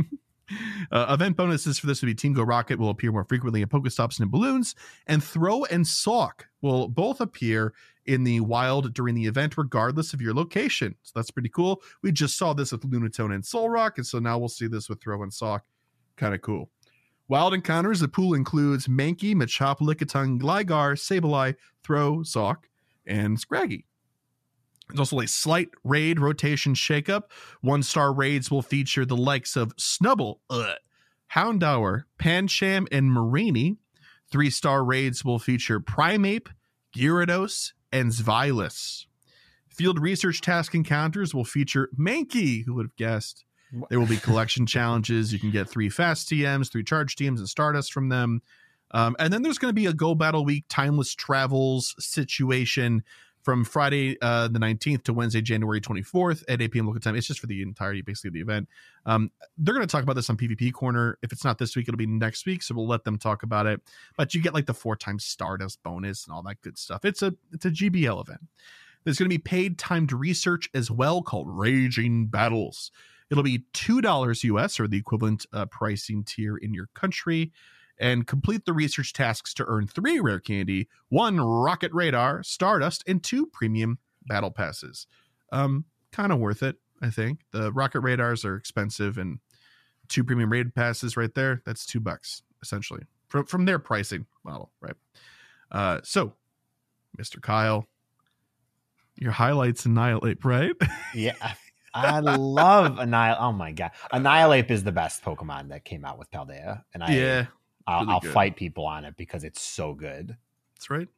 uh, event bonuses for this would be Team Go Rocket will appear more frequently in Pokestops and in balloons, and Throw and Sawk will both appear in the wild during the event, regardless of your location. So that's pretty cool. We just saw this with Lunatone and Solrock, and so now we'll see this with Throw and Sawk. Kind of cool. Wild encounters, the pool includes Mankey, Machop, Lickitung, Gligar, Sableye, Throw, Sawk, and Scraggy. There's also a slight raid rotation shakeup. One-star raids will feature the likes of Snubble, ugh, Houndour, Pancham, and Marini. Three-star raids will feature Primeape, Gyarados, and Zvilus. Field research task encounters will feature Mankey, who would have guessed. There will be collection challenges. You can get three fast T Ms, three charge T Ms, and Stardust from them. Um, and then there's going to be a Go Battle Week timeless travels situation from Friday uh, the nineteenth to Wednesday, January twenty-fourth at eight p.m. local time. It's just for the entirety, basically, of the event. Um, they're going to talk about this on PvP Corner. If it's not this week, it'll be next week, so we'll let them talk about it. But you get like the four times Stardust bonus and all that good stuff. It's a it's a G B L event. There's going to be paid timed research as well called Raging Battles. It'll be two dollars U S or the equivalent uh, pricing tier in your country. And complete the research tasks to earn three rare candy, one rocket radar, Stardust, and two premium battle passes. Um, kind of worth it, I think. The rocket radars are expensive, and two premium raid passes right there, that's two bucks, essentially, from, from their pricing model, right? Uh, so, Mister Kyle, your highlights Annihilate, right? Yeah. I love Annihilate. Oh my god. Annihilate is the best Pokemon that came out with Paldea. And I yeah, I'll, really I'll good. fight people on it because it's so good. that's right.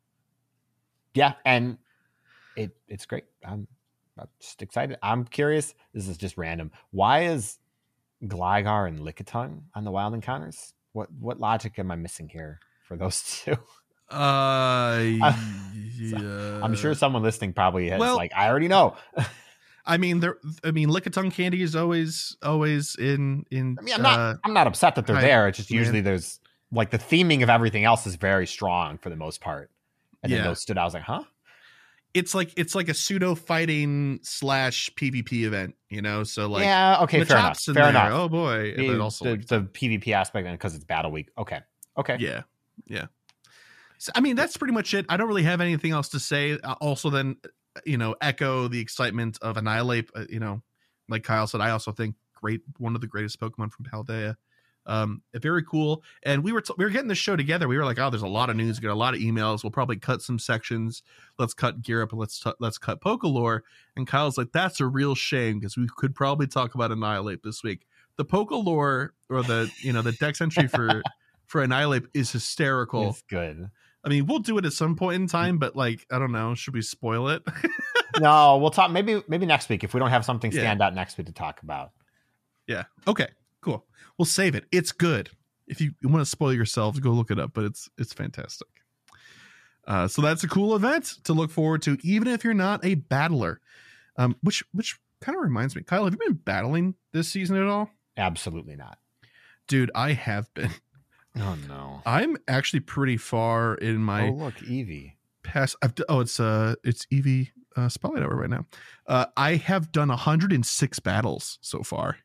Yeah, and it it's great. I'm, I'm just excited. I'm curious. This is just random. Why is Gligar and Lickitung on the Wild Encounters? What what logic am I missing here for those two? Uh, yeah. I'm sure someone listening probably has Well- like, I already know. I mean, there. I mean, Lickitung candy is always, always in in. I mean, I'm not uh, I'm not upset that they're I- there. It's just man. usually there's like the theming of everything else is very strong for the most part. And Yeah. then those stood out. I was like, huh? it's like it's like a pseudo fighting slash PvP event, you know. So like, yeah, okay, fair enough. in Fair there. enough. Oh boy, and the, then also the, like, the PvP aspect, and because it's battle week. Okay, okay, yeah, yeah. So, I mean, that's pretty much it. I don't really have anything else to say. Uh, also, then you know, echo the excitement of Annihilate. Uh, you know, like Kyle said, I also think great, one of the greatest Pokemon from Paldea. Um, very cool. And we were t- we were getting this show together. We were like, oh, there's a lot of news. We got a lot of emails. We'll probably cut some sections. Let's cut Gear Up and let's t- let's cut Pokalore. And Kyle's like, that's a real shame because we could probably talk about Annihilate this week. The Pokalore or the you know the dex entry for for Annihilate is hysterical. It's good. I mean, we'll do it at some point in time, but like, I don't know. Should we spoil it? No, we'll talk maybe maybe next week if we don't have something Yeah. stand out next week to talk about. Yeah. Okay. Cool. We'll save it. It's good. If you want to spoil yourselves, go look it up. But it's it's fantastic. Uh, so that's a cool event to look forward to, even if you're not a battler. Um, which which kind of reminds me, Kyle, have you been battling this season at all? Absolutely not. Dude, I have been. Oh no. I'm actually pretty far in my Oh look, Eevee. past. I've d- oh, it's uh, it's Eevee uh, Spotlight Hour right now. Uh, I have done one hundred six battles so far.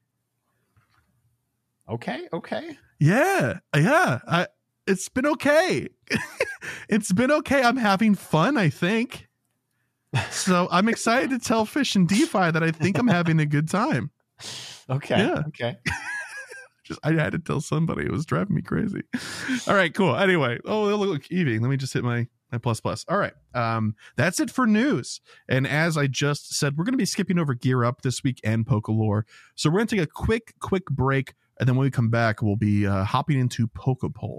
Okay, okay. Yeah, yeah. I, it's been okay. It's been okay. I'm having fun, I think. So I'm excited to tell Fish and DeFi that I think I'm having a good time. Okay. Yeah. Okay. Just I had to tell somebody. It was driving me crazy. All right, cool. Anyway, oh, look, look, Eevee. Let me just hit my my plus plus. All right. Um, that's it for news. And as I just said, we're going to be skipping over Gear Up this week and Pokalore. So we're going to take a quick, quick break. And then when we come back, we'll be uh, hopping into Pokepole.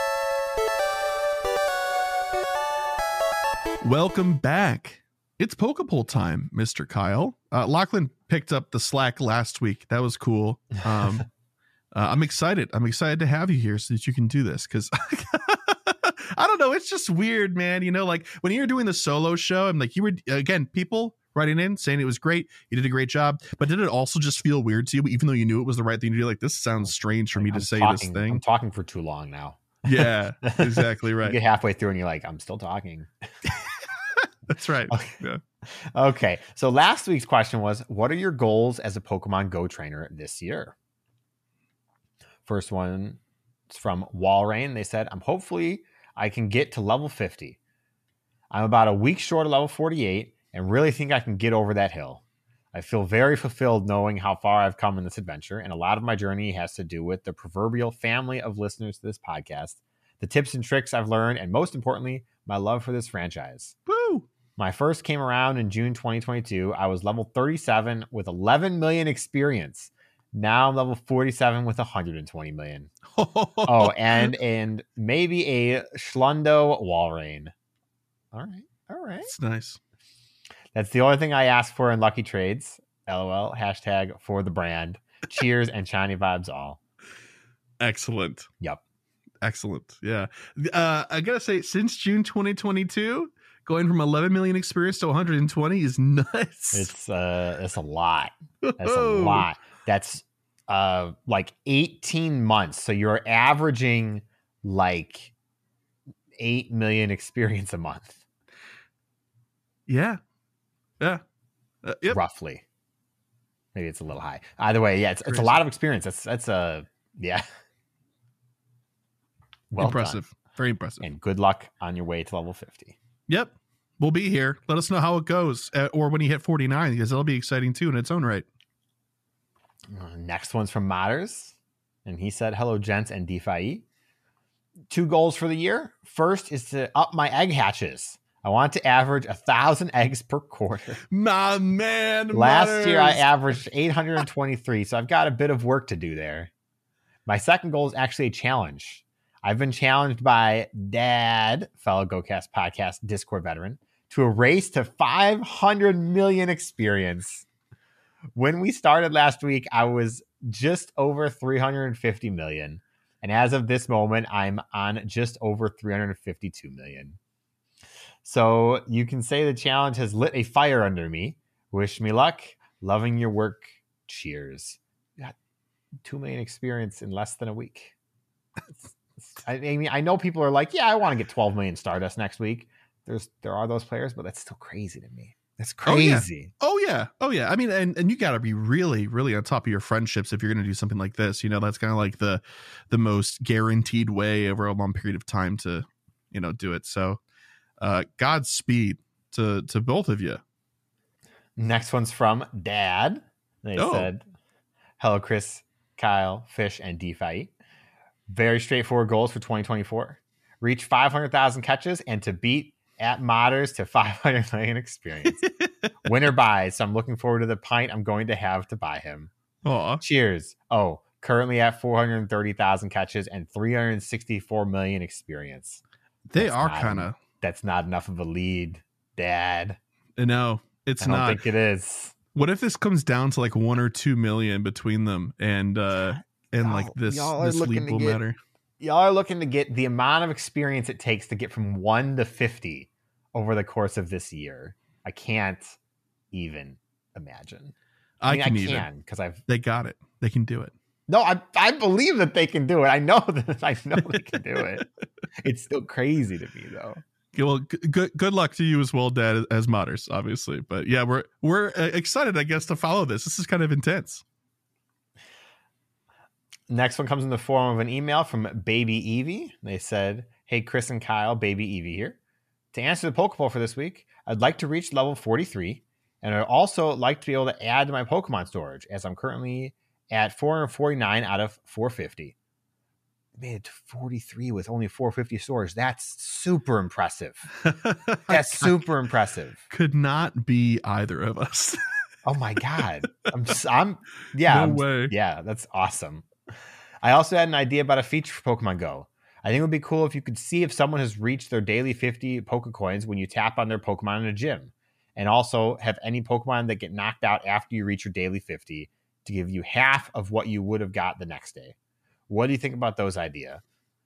Welcome back. It's Pokepole time, Mister Kyle. Uh, Lachlan picked up the slack last week. That was cool. Um, uh, I'm excited. I'm excited to have you here so that you can do this because I don't know. It's just weird, man. You know, like when you're doing the solo show, I'm like, you were, again, people writing in saying it was great. You did a great job. But did it also just feel weird to you, even though you knew it was the right thing to do? Like, this sounds strange for me I'm to say talking, this thing. I'm talking for too long now. Yeah, exactly right. You get halfway through and you're like, I'm still talking. That's right. Okay. Yeah. Okay. So last week's question was, what are your goals as a Pokemon Go trainer this year? First one is from Walrain. They said, I'm hopefully I can get to level fifty. I'm about a week short of level forty-eight and really think I can get over that hill. I feel very fulfilled knowing how far I've come in this adventure, and a lot of my journey has to do with the proverbial family of listeners to this podcast, the tips and tricks I've learned, and most importantly, my love for this franchise. Woo! My first came around in June twenty twenty-two. I was level thirty-seven with eleven million experience. Now I'm level forty-seven with one hundred twenty million. Oh, and and maybe a Schlundo Walrein. All right. All right. It's nice. That's the only thing I asked for in Lucky Trades. LOL. Hashtag for the brand. Cheers and shiny vibes all. Excellent. Yep. Excellent. Yeah. Uh, I gotta say, since June twenty twenty-two, going from eleven million experience to one hundred twenty is nuts. It's uh, it's a lot. That's a Oh. lot. That's uh, like eighteen months. So you're averaging like eight million experience a month, Yeah. Yeah. Uh, yep. roughly. Maybe it's a little high. Either way, yeah, it's, it's a Crazy. lot of experience. That's that's a yeah. Well Impressive. Very impressive. done. And good luck on your way to level fifty. Yep. We'll be here. Let us know how it goes. Uh, or when you hit forty-nine, because that'll be exciting too in its own right. Uh, next one's from Modders, and he said, "Hello, gents and DeFi. Two goals for the year. First is to up my egg hatches. I want to average a thousand eggs per quarter. My man. Last year I Mutters. averaged eight hundred twenty-three, so I've got a bit of work to do there. My second goal is actually a challenge. I've been challenged by Dad, fellow GoCast podcast Discord veteran, to a race to five hundred million experience. When we started last week, I was just over three hundred fifty million. And as of this moment, I'm on just over three hundred fifty-two million. So you can say the challenge has lit a fire under me. Wish me luck. Loving your work. Cheers. Got two million experience in less than a week. I mean, I know people are like, yeah, I want to get twelve million Stardust next week. there's there are those players, but that's still crazy to me. That's crazy. Oh yeah. oh yeah oh yeah I mean, and and you got to be really really on top of your friendships if you're going to do something like this. You know, that's kind of like the the most guaranteed way over a long period of time to, you know, do it. So uh Godspeed to to both of you. Next one's from Dad. They Oh. said, hello, Chris, Kyle, Fish, and DeFi. Very straightforward goals for twenty twenty-four. Reach five hundred thousand catches and to beat at Modders to five hundred million experience. Winner buys. So I'm looking forward to the pint I'm going to have to buy him. Aw. Cheers. Oh, currently at four hundred thirty thousand catches and three hundred sixty-four million experience. They That's are not- kind of, That's not enough of a lead, Dad. no, it's I don't not. think it is. What if this comes down to like one or two million between them, and uh and Y'all- like this y'all are this looking lead to will get- matter? Y'all are looking to get the amount of experience it takes to get from one to fifty over the course of this year. I can't even imagine. I, mean, can I even. can because I've They got it. They can do it. no, I I believe that they can do it. I know that I know they can do it. It's still crazy to me though. Okay, well, g- good good luck to you as well, Dad, as modders, obviously. But yeah, we're we're uh, excited, I guess, to follow this. This is kind of intense. Next one comes in the form of an email from Baby Evie. They said, hey, Chris and Kyle, Baby Evie here. To answer the Pokepoll for this week, I'd like to reach level forty-three, and I'd also like to be able to add to my Pokemon storage, as I'm currently at four hundred forty-nine out of four hundred fifty. Made it to forty-three with only four hundred fifty storage. That's super impressive. That's super impressive. Could not be either of us. Oh my God. I'm, s- I'm yeah. No I'm- way. Yeah, that's awesome. I also had an idea about a feature for Pokemon Go. I think it would be cool if you could see if someone has reached their daily fifty Pokecoins when you tap on their Pokemon in a gym. And also have any Pokemon that get knocked out after you reach your daily fifty to give you half of what you would have got the next day. What do you think about those ideas?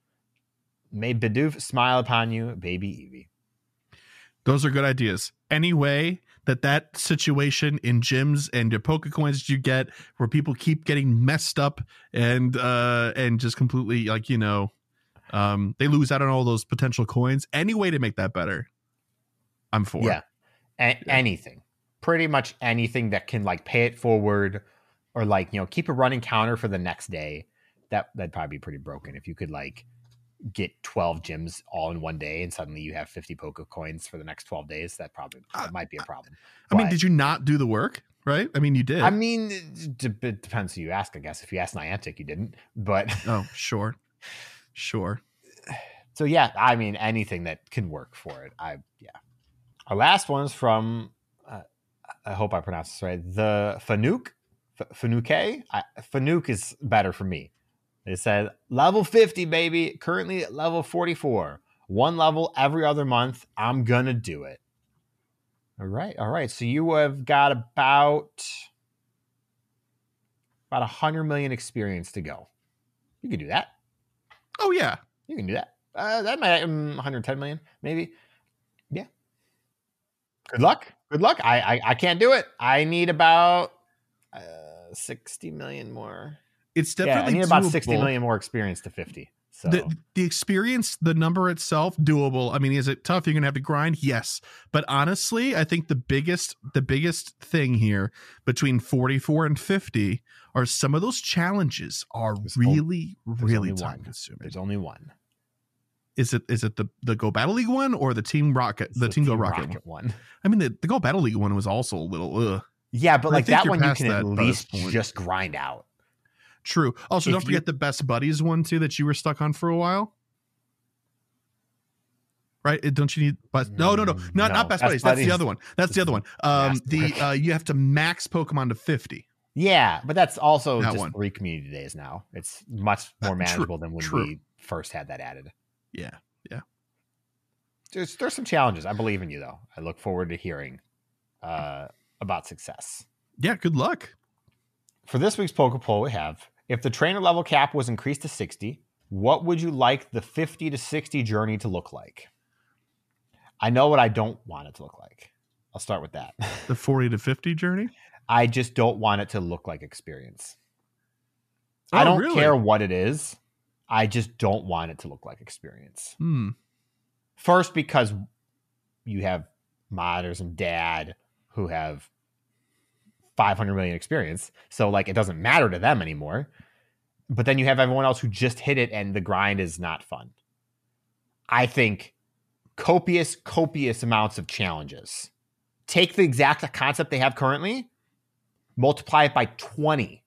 May Bidoof smile upon you, Baby Evie. Those are good ideas. Any way that that situation in gyms and your Pokecoins that you get where people keep getting messed up and uh and just completely like, you know, um they lose out on all those potential coins. Any way to make that better, I'm for. Yeah. A- anything. Pretty much anything that can like pay it forward or like, you know, keep a running counter for the next day. That that'd probably be pretty broken if you could like get twelve gyms all in one day and suddenly you have fifty Poke coins for the next twelve days. That probably that might be a problem. I mean, But- did you not do the work? Right? I mean, you did. I mean, it d- it depends who you ask, I guess. If you ask Niantic, you didn't. But oh, sure. Sure. so yeah, I mean, anything that can work for it. I yeah. Our last one's from uh, I hope I pronounced this right. The Fanuc, F- Fanuke. I, Fanuc is better for me. They said level fifty, baby. Currently at level forty-four. One level every other month. I'm gonna do it. All right, all right. So you have got about about a hundred million experience to go. You can do that. Oh yeah. You can do that. Uh, that might um, one hundred ten million, maybe. Yeah. Good luck. Good luck. I I, I can't do it. I need about uh, sixty million more. It's Yeah, definitely I need about doable. sixty million more experience to fifty. So The, the experience, the number itself, doable. I mean, is it tough? You're gonna have to grind, yes. But honestly, I think the biggest, the biggest thing here between forty-four and fifty are some of those challenges are There's really, there's really only time one. consuming. There's only one. Is it? Is it the the Go Battle League one or the Team Rocket? It's The, Team Go Rocket, one? one. I mean, the, the Go Battle League one was also a little ugh. Yeah, but But I like think that you're one you past can that at by this least point. just grind out. True. Also, If don't forget you- the Best Buddies one too that you were stuck on for a while. Right? It- Don't you need? But no, no, no, Mm, not no. not Best, Best Buddies. That's the Buddies other one. That's the other one. Um, nasty the work. uh, you have to max Pokemon to fifty. Yeah, but that's also That just one. three community days now. It's much more Uh, true, manageable than when true. we first had that added. Yeah. There's there's some challenges. I believe in you though. I look forward to hearing uh, about success. Yeah. Good luck. For this week's Poke Poll, we have: if the trainer level cap was increased to sixty, what would you like the fifty to sixty journey to look like? I know what I don't want it to look like. I'll start with that. The forty to fifty journey. I just don't want it to look like experience. I Oh, don't really? care what it is. I just don't want it to look like experience. Hmm. First, because you have modders and dad who have five hundred million experience. So like, it doesn't matter to them anymore. But then you have everyone else who just hit it and the grind is not fun. I think copious, copious amounts of challenges. Take the exact concept they have currently, multiply it by twenty,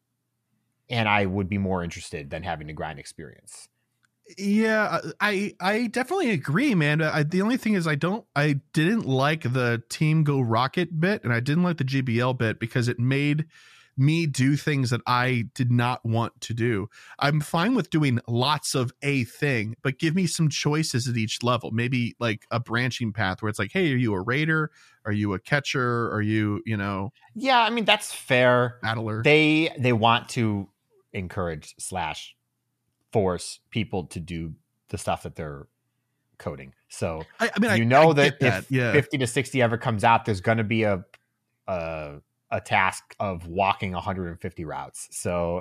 and I would be more interested than having the grind experience. Yeah, I I definitely agree, man. I, the only thing is I don't I didn't like the Team Go Rocket bit, and I didn't like the G B L bit because it made me do things that I did not want to do. I'm fine with doing lots of a thing, but give me some choices at each level. Maybe like a branching path where it's like, hey, are you a raider? Are you a catcher? Are you, you know? Yeah, I mean, that's fair. Battler. They they want to encourage slash force people to do the stuff that they're coding. So I, I mean, you I, know I that, that if yeah. fifty to sixty ever comes out, there's going to be a, a a task of walking one hundred fifty routes. So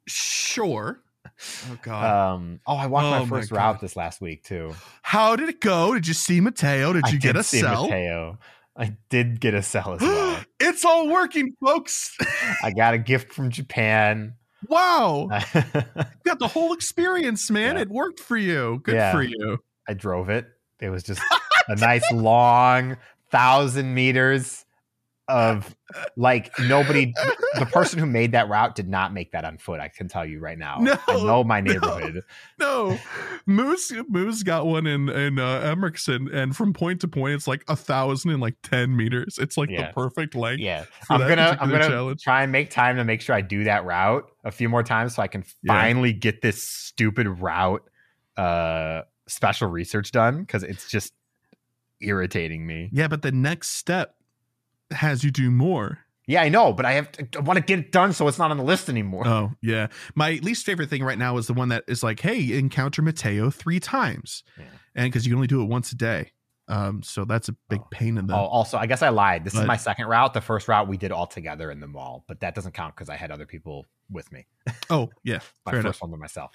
sure. Oh God. Um, oh, I walked Oh, my my first God. route this last week too. How did it go? Did you see Mateo? Did you I get did a see cell? Mateo. I did get a cell as well. It's all working, folks. I got a gift from Japan. Wow. You got the whole experience, man. Yeah. It worked for you. Good Yeah. for you. I drove it. It was just a nice long thousand meters of like nobody. The person who made that route did not make that on foot. I can tell you right now. No, I know my no. neighborhood. No, Moose Moose got one in in uh, Emerson, and from point to point, it's like a thousand and like ten meters. It's like Yeah. the perfect length. Yeah, for I'm that gonna I'm particular gonna challenge. try and make time to make sure I do that route a few more times so I can Yeah. finally get this stupid route uh special research done, because it's just irritating me. Yeah, but the next step has you do more. Yeah, I know, but I have to, I want to get it done so it's not on the list anymore. Oh, yeah. My least favorite thing right now is the one that is like, hey, encounter Mateo three times. Yeah. And because you can only do it once a day. Um, so that's a big Oh. pain in the Oh, also, I guess I lied. This But- is my second route. The first route we did all together in the mall, but that doesn't count because I had other people with me. Oh, yeah. My Fair first enough. one to myself.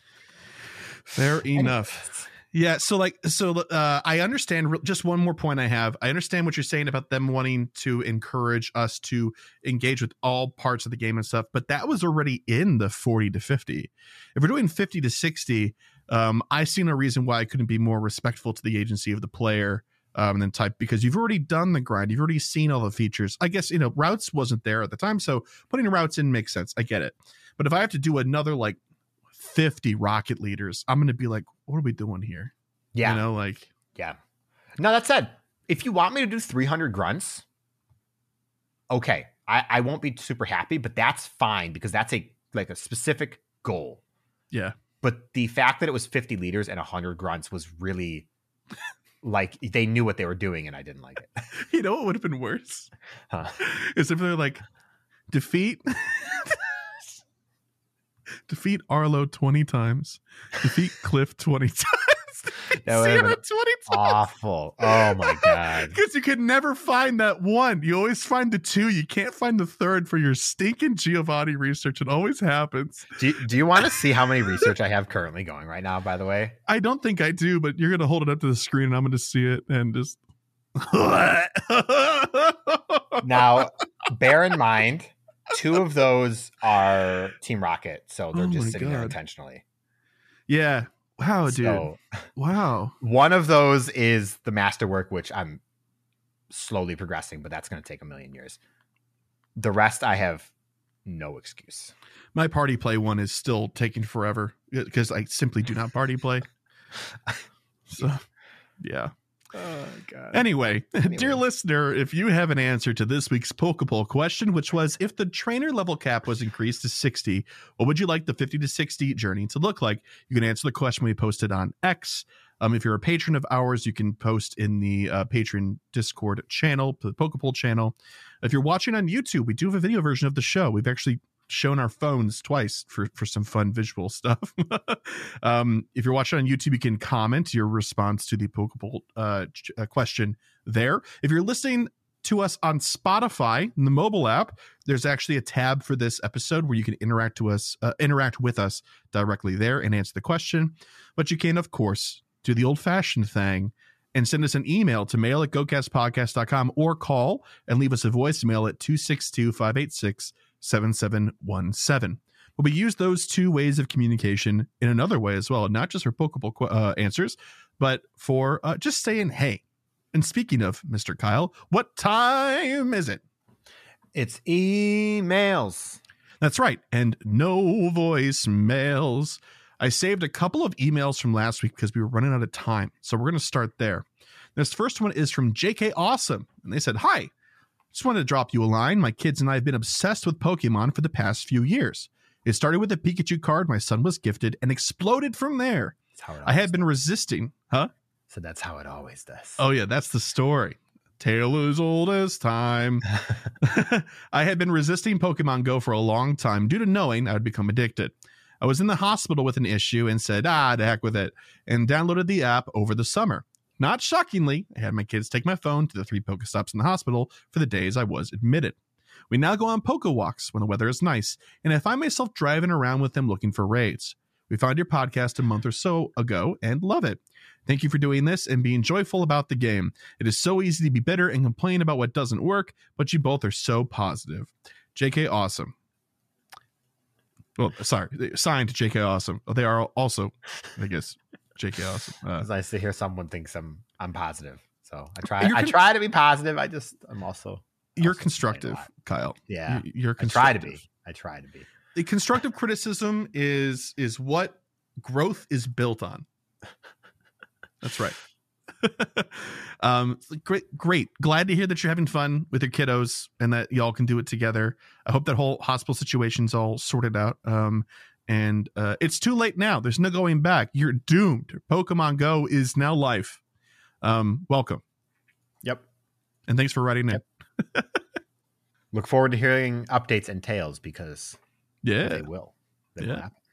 Fair enough. Yeah, so like, so uh, I understand. re- Just one more point I have. I understand what you're saying about them wanting to encourage us to engage with all parts of the game and stuff, but that was already in the forty to fifty. If we're doing fifty to sixty, um, I see no reason why I couldn't be more respectful to the agency of the player um, than type, because you've already done the grind. You've already seen all the features. I guess, you know, routes wasn't there at the time, so putting routes in makes sense. I get it. But if I have to do another like fifty rocket leaders, I'm going to be like, what are we doing here? Yeah. You know, like, Yeah. Now, that said, if you want me to do three hundred grunts, okay, I, I won't be super happy, but that's fine because that's a like a specific goal. yeah. But the fact that it was fifty liters and one hundred grunts was really like they knew what they were doing, and I didn't like it. You know what would have been worse? Huh. Is if they're like, defeat defeat Arlo twenty times, defeat Cliff twenty times, defeat That would have Sierra been twenty times. Awful. Oh my God. Because you could never find that one. You always find the two. You can't find the third for your stinking Giovanni research. It always happens. Do, do you want to see how many research I have currently going right now, by the way? I don't think I do, but you're going to hold it up to the screen and I'm going to see it and just. Now, bear in mind, two of those are Team Rocket, so they're Oh just my sitting there God. intentionally. Yeah. Wow, dude. So Wow. one of those is the masterwork, which I'm slowly progressing, but that's going to take a million years. The rest, I have no excuse. My party play one is still taking forever because I simply do not party play. So, yeah. Oh, God. Anyway, Anyway. dear listener, if you have an answer to this week's Pokeball question, which was if the trainer level cap was increased to sixty, what would you like the fifty to sixty journey to look like? You can answer the question we posted on X. Um, if you're a patron of ours, you can post in the uh, patron Discord channel, the Pokeball channel. If you're watching on YouTube, we do have a video version of the show. We've actually shown our phones twice for for some fun visual stuff. Um if you're watching on YouTube, you can comment your response to the Pokeball uh, ch- uh question there. If you're listening to us on Spotify in the mobile app, there's actually a tab for this episode where you can interact to us uh, interact with us directly there and answer the question. But you can, of course, do the old-fashioned thing and send us an email to mail at go cast podcast dot com or call and leave us a voicemail at two six two, five eight six, seven seven one seven. But we use those two ways of communication in another way as well, not just for Pokeball uh, answers, but for uh, just saying, hey. And speaking of Mister Kyle, what time is it? It's emails. That's right. And no voicemails. I saved a couple of emails from last week because we were running out of time. So we're going to start there. This first one is from J K Awesome. And they said, hi, just wanted to drop you a line. My kids and I have been obsessed with Pokemon for the past few years. It started with a Pikachu card my son was gifted and exploded from there. I had been resisting. Huh? So that's how it always does. Oh, yeah, that's the story. Tale as old as time. I had been resisting Pokemon Go for a long time due to knowing I would become addicted. I was in the hospital with an issue and said, ah, to heck with it, and downloaded the app over the summer. Not shockingly, I had my kids take my phone to the three Pokestops in the hospital for the days I was admitted. We now go on Poke Walks when the weather is nice, and I find myself driving around with them looking for raids. We found your podcast a month or so ago and love it. Thank you for doing this and being joyful about the game. It is so easy to be bitter and complain about what doesn't work, but you both are so positive. J K Awesome. Well, sorry, signed J K Awesome. They are also, I guess, J K Awesome. Uh, it's nice to hear someone thinks I'm I'm positive. So I try. You're I con- try to be positive. I just I'm also. You're also constructive, Kyle. Yeah, you're, you're I try to constructive. be. I try to be. The constructive criticism is is what growth is built on. That's right. um, great, great. Glad to hear that you're having fun with your kiddos and that y'all can do it together. I hope that whole hospital situation's all sorted out. Um, and uh, it's too late now. There's no going back. You're doomed. Pokemon Go is now life. Um, welcome. Yep. And thanks for writing yep. it. Look forward to hearing updates and tales because yeah, they will. They yeah. will happen.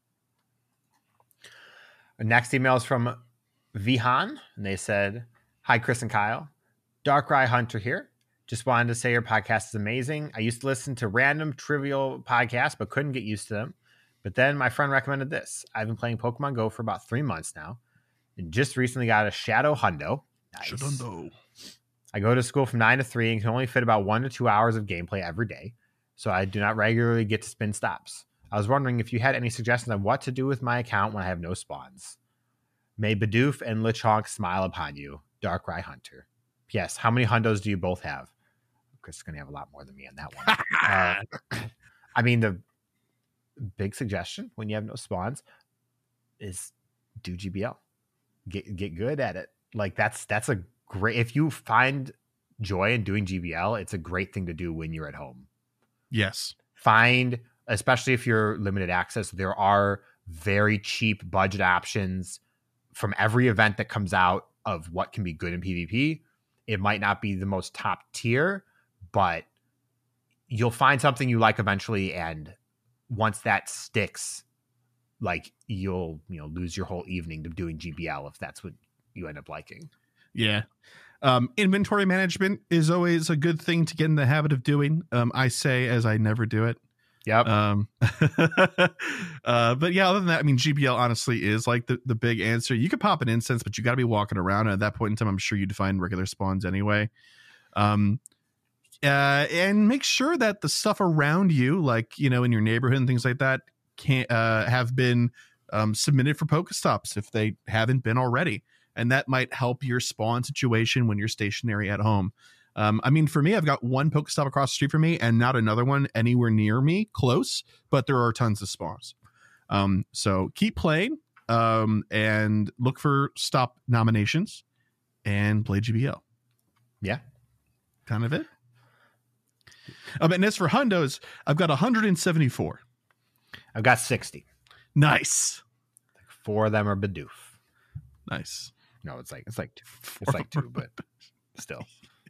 Our next email is from Vihan, and they said, hi, Chris and Kyle. Darkrai Hunter here. Just wanted to say your podcast is amazing. I used to listen to random trivial podcasts, but couldn't get used to them. But then my friend recommended this. I've been playing Pokemon Go for about three months now, and just recently got a Shadow Hundo. Nice. Shadow. I go to school from nine to three and can only fit about one to two hours of gameplay every day, so I do not regularly get to spin stops. I was wondering if you had any suggestions on what to do with my account when I have no spawns. May Bidoof and Lechonk smile upon you. Darkrai Hunter. P S. How many hundos do you both have? Chris is going to have a lot more than me on that one. uh, I mean, the big suggestion when you have no spawns is do G B L. Get get good at it. Like that's that's a great. If you find joy in doing G B L, it's a great thing to do when you're at home. Yes. Find, especially if you're limited access, there are very cheap budget options from every event that comes out of what can be good in PvP. It might not be the most top tier, but you'll find something you like eventually. And once that sticks, like you'll, you know, lose your whole evening to doing G B L if that's what you end up liking. Yeah. Um, inventory management is always a good thing to get in the habit of doing. Um, I say as I never do it. Yep. Um, uh, but yeah, other than that, I mean, G B L honestly is like the, the big answer. You could pop an incense, but you got to be walking around. And at that point in time, I'm sure you'd find regular spawns anyway. Um, uh, and make sure that the stuff around you, like, you know, in your neighborhood and things like that, can't uh, have been um, submitted for Pokestops if they haven't been already. And that might help your spawn situation when you're stationary at home. Um, I mean, for me, I've got one Pokestop across the street from me and not another one anywhere near me close, but there are tons of spawns. Um, so keep playing um, and look for stop nominations and play G B L. Yeah. Kind of it. Um, and as for hundos, I've got one hundred seventy-four. I've got sixty. Nice. Four of them are Bidoof. Nice. No, it's like, it's like two. It's like two, but still.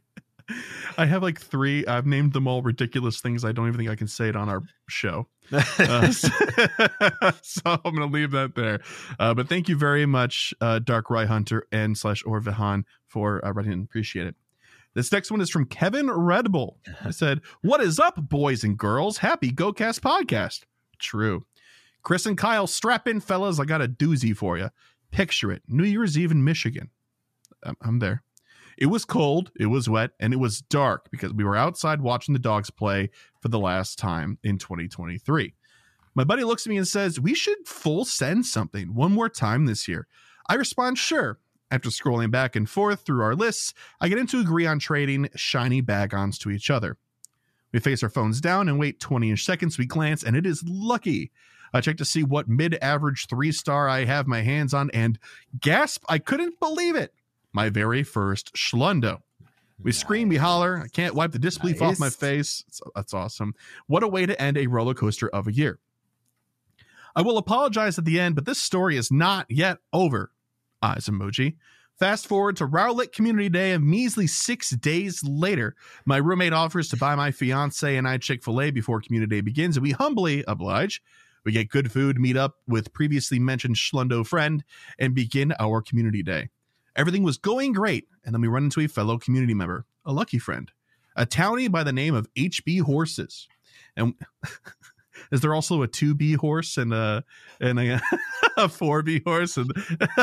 I have like three. I've named them all ridiculous things. I don't even think I can say it on our show. Uh, so, so I'm going to leave that there. Uh, but thank you very much, uh, Darkrai Hunter and slash or Vihan for uh, writing. Appreciate it. This next one is from Kevin Red Bull. I said, what is up, boys and girls? Happy GoCast podcast. True. Chris and Kyle, strap in, fellas. I got a doozy for you. Picture it. New Year's Eve in Michigan. I'm, I'm there. It was cold, it was wet, and it was dark because we were outside watching the dogs play for the last time in twenty twenty-three. My buddy looks at me and says, we should full send something one more time this year. I respond, sure. After scrolling back and forth through our lists, I get into agree on trading shiny bag-ons to each other. We face our phones down and wait twenty seconds. We glance, and it is Lucky. I check to see what mid-average three-star I have my hands on, and gasp, I couldn't believe it. My very first Schlundo. We nice. Scream, we holler. I can't wipe the disbelief nice. Off my face. It's, that's awesome. What a way to end a roller coaster of a year. I will apologize at the end, but this story is not yet over. Eyes emoji. Fast forward to Rowlet Community Day, a measly six days later. My roommate offers to buy my fiance and I Chick-fil-A before Community Day begins, and we humbly oblige. We get good food, meet up with previously mentioned Schlundo friend, and begin our Community Day. Everything was going great, and then we run into a fellow community member, a lucky friend, a townie by the name of H B Horses. And is there also a two B horse and a and a, a four B horse? And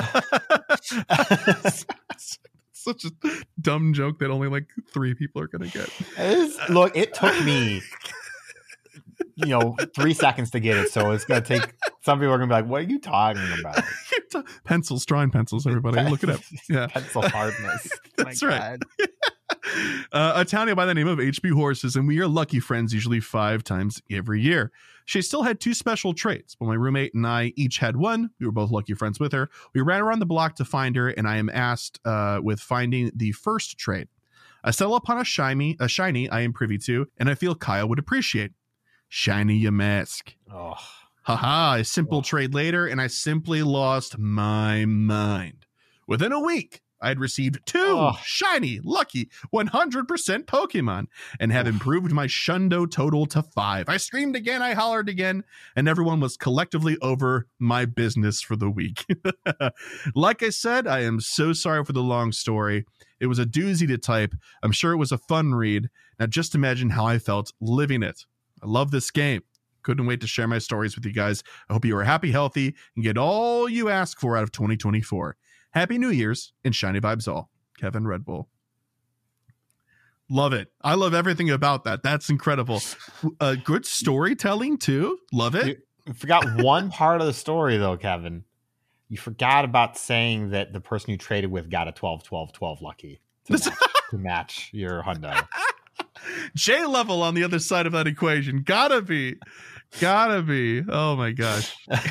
such a dumb joke that only like three people are gonna get. It is, look, it took me, you know, three seconds to get it, so it's gonna take. Some people are gonna be like, "What are you talking about?" Pencils, drawing pencils, everybody, look it up. Yeah, pencil hardness. That's right. uh, a townie by the name of H B Horses, and we are lucky friends usually five times every year. She still had two special traits, but my roommate and I each had one. We were both lucky friends with her. We ran around the block to find her, and I am asked uh, with finding the first trait. I settle upon a shiny, a shiny I am privy to, and I feel Kyle would appreciate. Shiny your mask. Oh. Haha, a simple oh. trade later, and I simply lost my mind. Within a week, I had received two oh. shiny, lucky, one hundred percent Pokemon and have improved my Shundo total to five. I screamed again, I hollered again, and everyone was collectively over my business for the week. Like I said, I am so sorry for the long story. It was a doozy to type. I'm sure it was a fun read. Now just imagine how I felt living it. I love this game. Couldn't wait to share my stories with you guys. I hope you are happy, healthy, and get all you ask for out of twenty twenty-four. Happy New Year's and shiny vibes all. Kevin Red Bull. Love it. I love everything about that. That's incredible. Uh, good storytelling too. Love it. You forgot one part of the story though, Kevin. You forgot about saying that the person you traded with got a twelve twelve twelve lucky to match, to match your hundo. J level on the other side of that equation. Gotta be. Gotta be. Oh my gosh.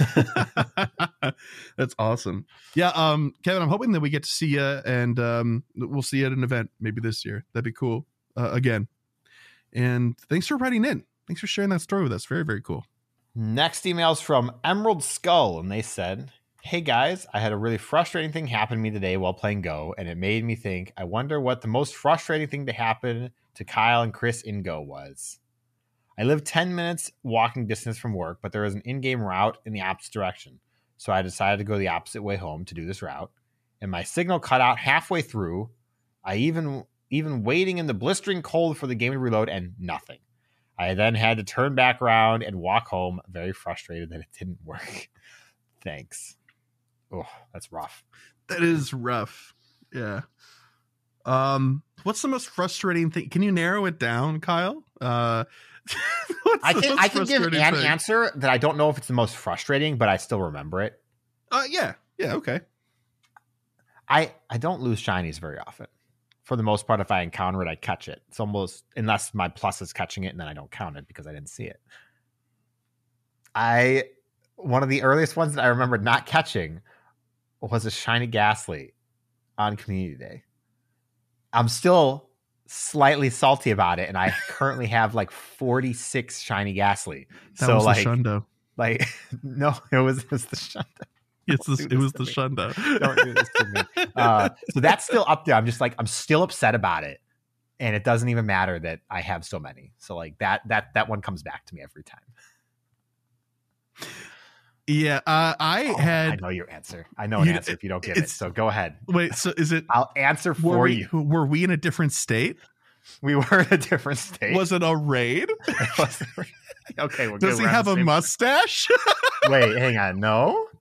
That's awesome. Yeah, um, Kevin, I'm hoping that we get to see you and um, we'll see you at an event maybe this year. That'd be cool. Uh, again. And thanks for writing in. Thanks for sharing that story with us. Very, very cool. Next email's from Emerald Skull, and they said, "Hey guys, I had a really frustrating thing happen to me today while playing Go, and it made me think, I wonder what the most frustrating thing to happen to Kyle and Chris in Go was. I live ten minutes walking distance from work, but there is an in-game route in the opposite direction. So I decided to go the opposite way home to do this route, and my signal cut out halfway through. I even even waiting in the blistering cold for the game to reload, and nothing. I then had to turn back around and walk home, very frustrated that it didn't work. Thanks." Oh, that's rough. That is rough. Yeah. Um, what's the most frustrating thing? Can you narrow it down, Kyle? Uh, I can I can give an thing? answer that I don't know if it's the most frustrating, but I still remember it. Uh, yeah. Yeah. Okay. I, I don't lose shinies very often. For the most part, if I encounter it, I catch it. It's almost, unless my plus is catching it and then I don't count it because I didn't see it. I, one of the earliest ones that I remember not catching was a shiny Ghastly on Community Day. I'm still slightly salty about it, and I currently have like forty-six shiny Ghastly. That so was like, the Shundo. Like, no, it was, it was the Shundo. It's the, it was the Shundo. Don't do this to me. Uh, so that's still up there. I'm just like, I'm still upset about it, and it doesn't even matter that I have so many. So like that that that one comes back to me every time. Yeah, uh, I oh, had. I know your answer. I know an answer if you don't get it. So go ahead. Wait, so is it? I'll answer for were we, you. Were we in a different state? We were in a different state. Was it a raid? It wasn't a raid. Okay. Well, does good. he have a mustache? Wait, hang on. No.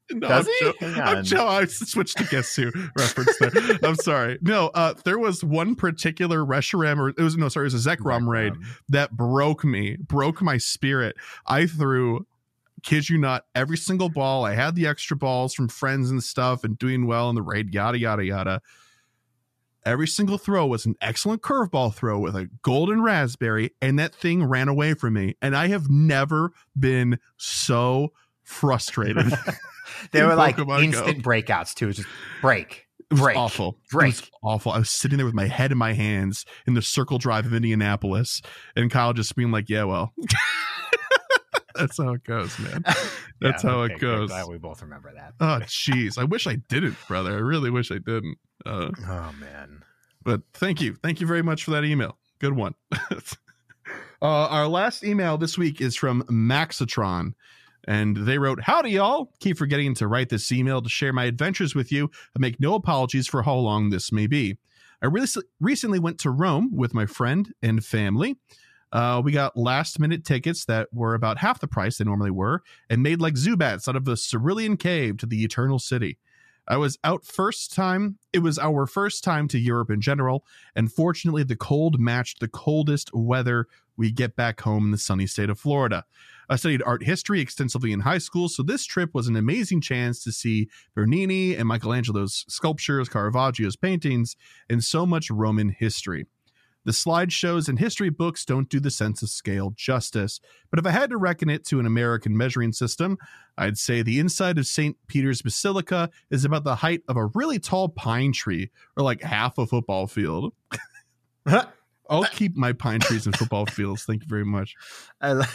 No, Does I'm he? jo- Hang I'm on. jo- I switched to Guess Who reference there. I'm sorry. No, uh, there was one particular Reshiram, or it was no, sorry, it was a Zekrom raid Zekrom. that broke me, broke my spirit. I threw, kid you not, every single ball. I had the extra balls from friends and stuff, and doing well in the raid. Yada yada yada. Every single throw was an excellent curveball throw with a golden raspberry, and that thing ran away from me. And I have never been so frustrated. They were like Pokemon instant Go. breakouts too. Just break, It was break, awful. break. It was awful. I was sitting there with my head in my hands in the Circle Drive of Indianapolis, and Kyle just being like, "Yeah, well, that's how it goes, man. That's Yeah, how okay, it good. goes." Glad we both remember that. Oh, jeez. I wish I didn't, brother. I really wish I didn't. Uh, Oh man. but thank you, thank you very much for that email. Good one. uh, our last email this week is from Maxitron. And they wrote, "Howdy, y'all. Keep forgetting to write this email to share my adventures with you and make no apologies for how long this may be. I really recently went to Rome with my friend and family. Uh, we got last minute tickets that were about half the price they normally were and made like Zubats out of the Cerulean Cave to the Eternal City. I was out first time. It was our first time to Europe in general. And fortunately, the cold matched the coldest weather we get back home in the sunny state of Florida. I studied art history extensively in high school, so this trip was an amazing chance to see Bernini and Michelangelo's sculptures, Caravaggio's paintings, and so much Roman history. The slideshows and history books don't do the sense of scale justice, but if I had to reckon it to an American measuring system, I'd say the inside of Saint Peter's Basilica is about the height of a really tall pine tree, or like half a football field. I'll keep my pine trees and football fields. Thank you very much. I li-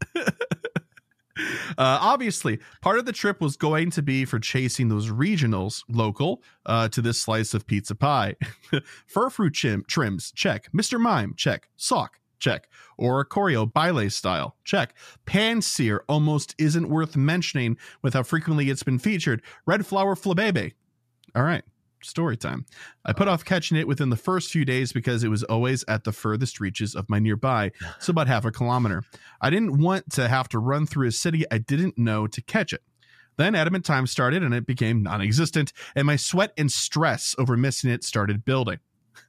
Uh, obviously, part of the trip was going to be for chasing those regionals local uh, to this slice of pizza pie. Fur fruit chim- trims, check. Mister Mime, check. Sock, check. Or a choreo baile style, check. Pan-sear almost isn't worth mentioning with how frequently it's been featured. Red flower flabebe. All right. Story time. I put off catching it within the first few days because it was always at the furthest reaches of my nearby, so about half a kilometer. I didn't want to have to run through a city I didn't know to catch it. Then Adamant Time started and it became non-existent, and my sweat and stress over missing it started building.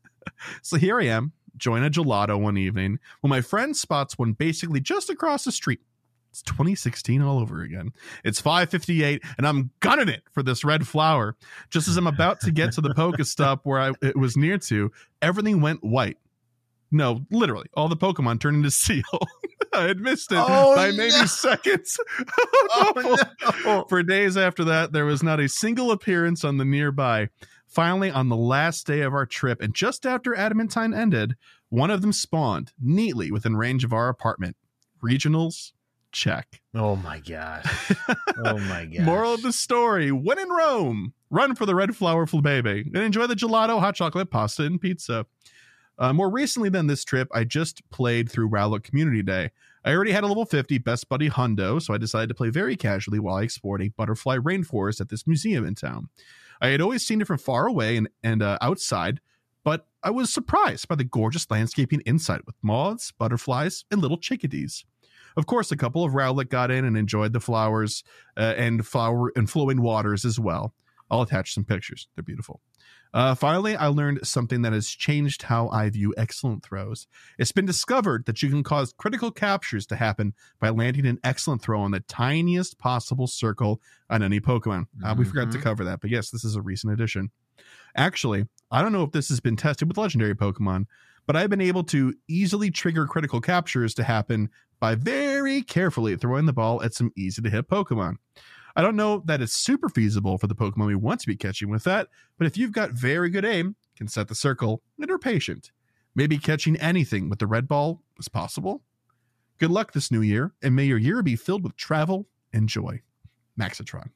So here I am, join a gelato one evening, when my friend spots one basically just across the street. It's twenty sixteen all over again. It's five fifty-eight, and I'm gunning it for this red flower. Just as I'm about to get to the Pokestop where I, it was near to, everything went white. No, literally, all the Pokemon turned into Seal. I had missed it Oh, by no. maybe seconds. Oh, no. For days after that, there was not a single appearance on the nearby. Finally, on the last day of our trip, and just after Adamantine ended, one of them spawned neatly within range of our apartment. Regionals, check. Oh my gosh. Oh my gosh. Moral of the story: when in Rome, run for the red flower flabebe and enjoy the gelato, hot chocolate, pasta, and pizza. Uh, more recently than this trip, I just played through Rowlet Community Day. I already had a level fifty best buddy Hundo, so I decided to play very casually while I explored a butterfly rainforest at this museum in town. I had always seen it from far away and, and uh, outside, but I was surprised by the gorgeous landscaping inside with moths, butterflies, and little chickadees. Of course, a couple of Rowlet got in and enjoyed the flowers uh, and flower and flowing waters as well. I'll attach some pictures. They're beautiful. Uh, finally, I learned something that has changed how I view excellent throws. It's been discovered that you can cause critical captures to happen by landing an excellent throw on the tiniest possible circle on any Pokemon. Uh, we forgot to Mhm. cover that, but yes, this is a recent addition. Actually, I don't know if this has been tested with legendary Pokemon, but I've been able to easily trigger critical captures to happen by very carefully throwing the ball at some easy to hit Pokemon. I don't know that it's super feasible for the Pokemon we want to be catching with that, but if you've got very good aim, can set the circle, and are patient, maybe catching anything with the red ball is possible. Good luck this new year, and may your year be filled with travel and joy. Maxitron.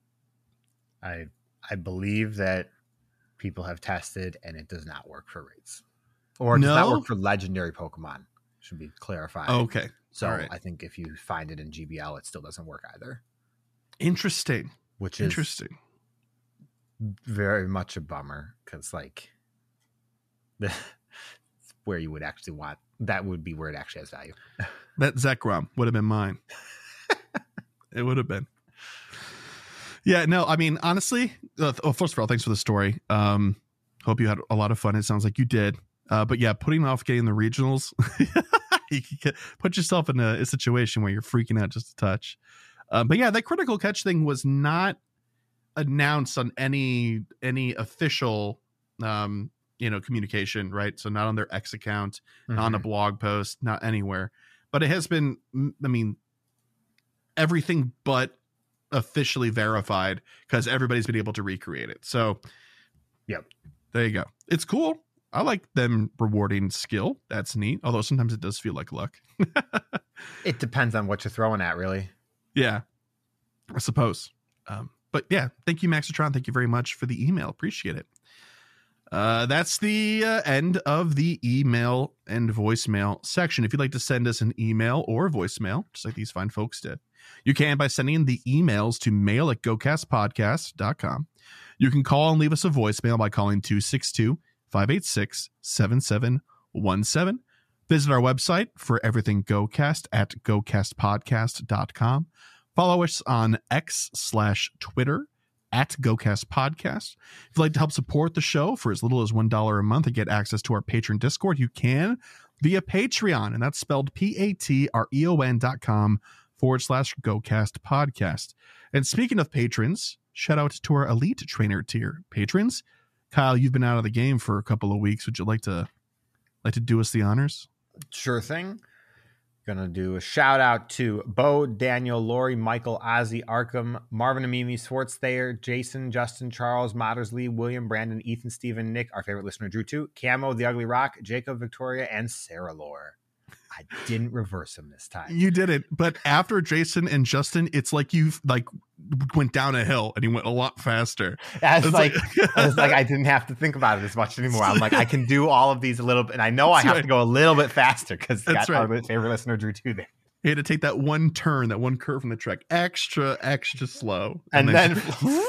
I I believe that people have tested and it does not work for raids. Or it does not No? work for legendary Pokemon. Should be clarified. Okay. So all right. I think if you find it in G B L, it still doesn't work either. Interesting. Which is Interesting. very much a bummer because like the where you would actually want that would be where it actually has value. That Zekrom would have been mine. It would have been. Yeah, no, I mean, honestly, uh, oh, first of all, thanks for the story. Um, hope you had a lot of fun. It sounds like you did. Uh, but yeah, putting off getting the regionals, you can put yourself in a, a situation where you're freaking out just a touch. Uh, but yeah, that critical catch thing was not announced on any any official, um, you know, communication, right? So not on their X account, mm-hmm. not on a blog post, not anywhere. But it has been, I mean, everything but officially verified because everybody's been able to recreate it. So, yep, there you go. It's cool. I like them rewarding skill. That's neat. Although sometimes it does feel like luck. It depends on what you're throwing at, really. Yeah, I suppose. Um, but yeah, thank you, Maxitron. Thank you very much for the email. Appreciate it. Uh, that's the uh, end of the email and voicemail section. If you'd like to send us an email or voicemail, just like these fine folks did, you can by sending the emails to mail at go cast podcast dot com. You can call and leave us a voicemail by calling two six two, five eight six, seven seven one seven. Visit our website for everything GoCast at go cast podcast dot com. Follow us on X slash Twitter at GoCast Podcast. If you'd like to help support the show for as little as one dollar a month and get access to our patron Discord, you can via Patreon, and that's spelled P A T R E O N dot com forward slash GoCast Podcast. And speaking of patrons, shout out to our elite trainer tier patrons. Kyle, you've been out of the game for a couple of weeks. Would you like to like to do us the honors? Sure thing. Gonna do a shout out to Bo, Daniel, Lori, Michael, Ozzy, Arkham, Marvin, Amimi, Swartz, Thayer, Jason, Justin, Charles, Mottersley, William, Brandon, Ethan, Stephen, Nick, our favorite listener, Drew two, Camo, The Ugly Rock, Jacob, Victoria, and Sarah Lore. I didn't reverse them this time. You didn't, but after Jason and Justin, it's like you like went down a hill and he went a lot faster. I was like, like I was like, I didn't have to think about it as much anymore. I'm like, I can do all of these a little bit, and I know That's I have right. to go a little bit faster because got right. our favorite listener Drew two there. He had to take that one turn, that one curve from the track, extra, extra slow, and, and then. then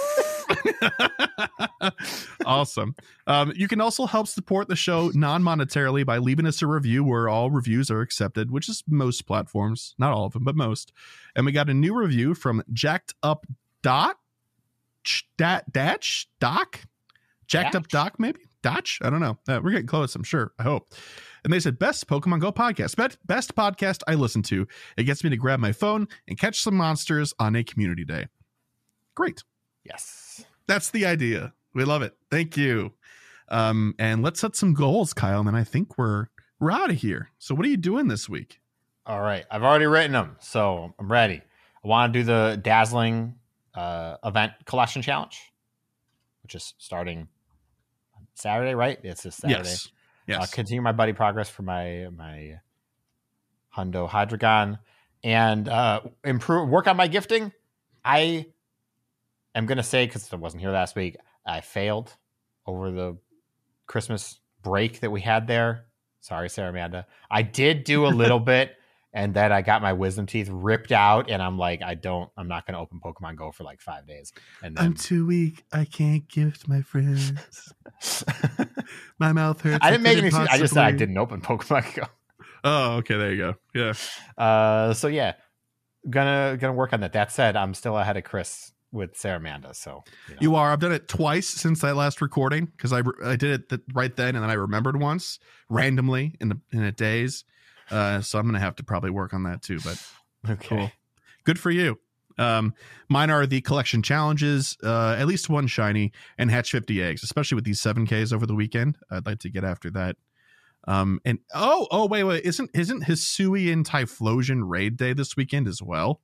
Awesome. Um, you can also help support the show non-monetarily by leaving us a review where all reviews are accepted, which is most platforms, not all of them, but most. And we got a new review from Jacked Up Dot, Dat Datch Doc, Jacked Up Doc, maybe Dotch. I don't know. Uh, we're getting close, I'm sure. I hope. And they said, best Pokemon Go podcast, best, best podcast I listen to. It gets me to grab my phone and catch some monsters on a community day. Great. Yes. That's the idea. We love it. Thank you. Um, and let's set some goals, Kyle. And then I think we're we're out of here. So what are you doing this week? All right. I've already written them, so I'm ready. I want to do the Dazzling uh, event collection challenge, which is starting Saturday, right? It's this Saturday. Yes. Yes. Uh, continue my buddy progress for my my Hundo Hydreigon and uh, improve work on my gifting. I am going to say, because I wasn't here last week, I failed over the Christmas break that we had there. Sorry, Sarah Amanda. I did do a little bit, and then I got my wisdom teeth ripped out, and I'm like, I don't, I'm not going to open Pokemon Go for like five days. And then, I'm too weak. I can't gift my friends. My mouth hurts. I didn't make any excuse. I just said I didn't open Pokemon Go. Oh, okay. There you go. Yeah. Uh, so yeah, gonna gonna work on that. That said, I'm still ahead of Chris with Sarah Amanda. So you, know. You are. I've done it twice since that last recording because I I did it th- right then, and then I remembered once randomly in the in a days. Uh, so I'm gonna have to probably work on that too. But okay, cool. Good for you. Um, mine are the collection challenges, uh, at least one shiny, and hatch fifty eggs, especially with these seven Ks over the weekend. I'd like to get after that. Um, and oh, oh, wait, wait, isn't isn't Hisuian Typhlosion raid day this weekend as well?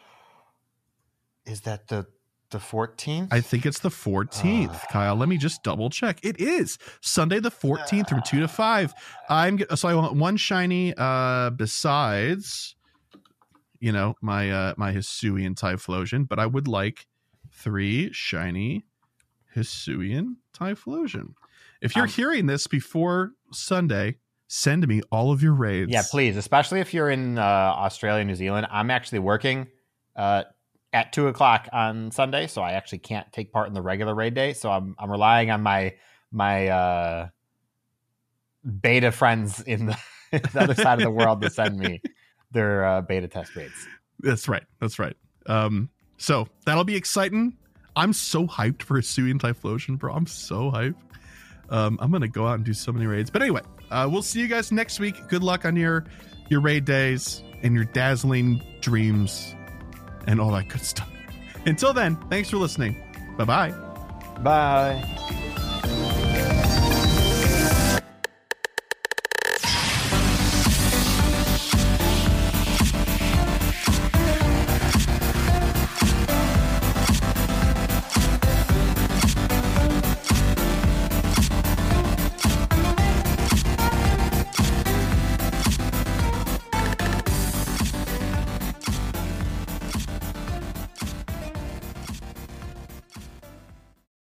Is that the the fourteenth? I think it's the fourteenth, uh, Kyle. Let me just double check. It is Sunday the fourteenth uh, from two to five. I'm so I want one shiny. Uh, besides. You know, my uh, my Hisuian Typhlosion, but I would like three shiny Hisuian Typhlosion. If you're um, hearing this before Sunday, send me all of your raids. Yeah, please, especially if you're in uh, Australia, New Zealand. I'm actually working uh, at two o'clock on Sunday, so I actually can't take part in the regular raid day. So I'm I'm relying on my my uh, beta friends in the, the other side of the world to send me their uh, beta test raids. That's right. That's right. Um, so that'll be exciting. I'm so hyped for Hisuian Typhlosion, bro. I'm so hyped. Um, I'm gonna go out and do so many raids. But anyway, uh, we'll see you guys next week. Good luck on your your raid days and your dazzling dreams and all that good stuff. Until then, thanks for listening. Bye-bye. Bye.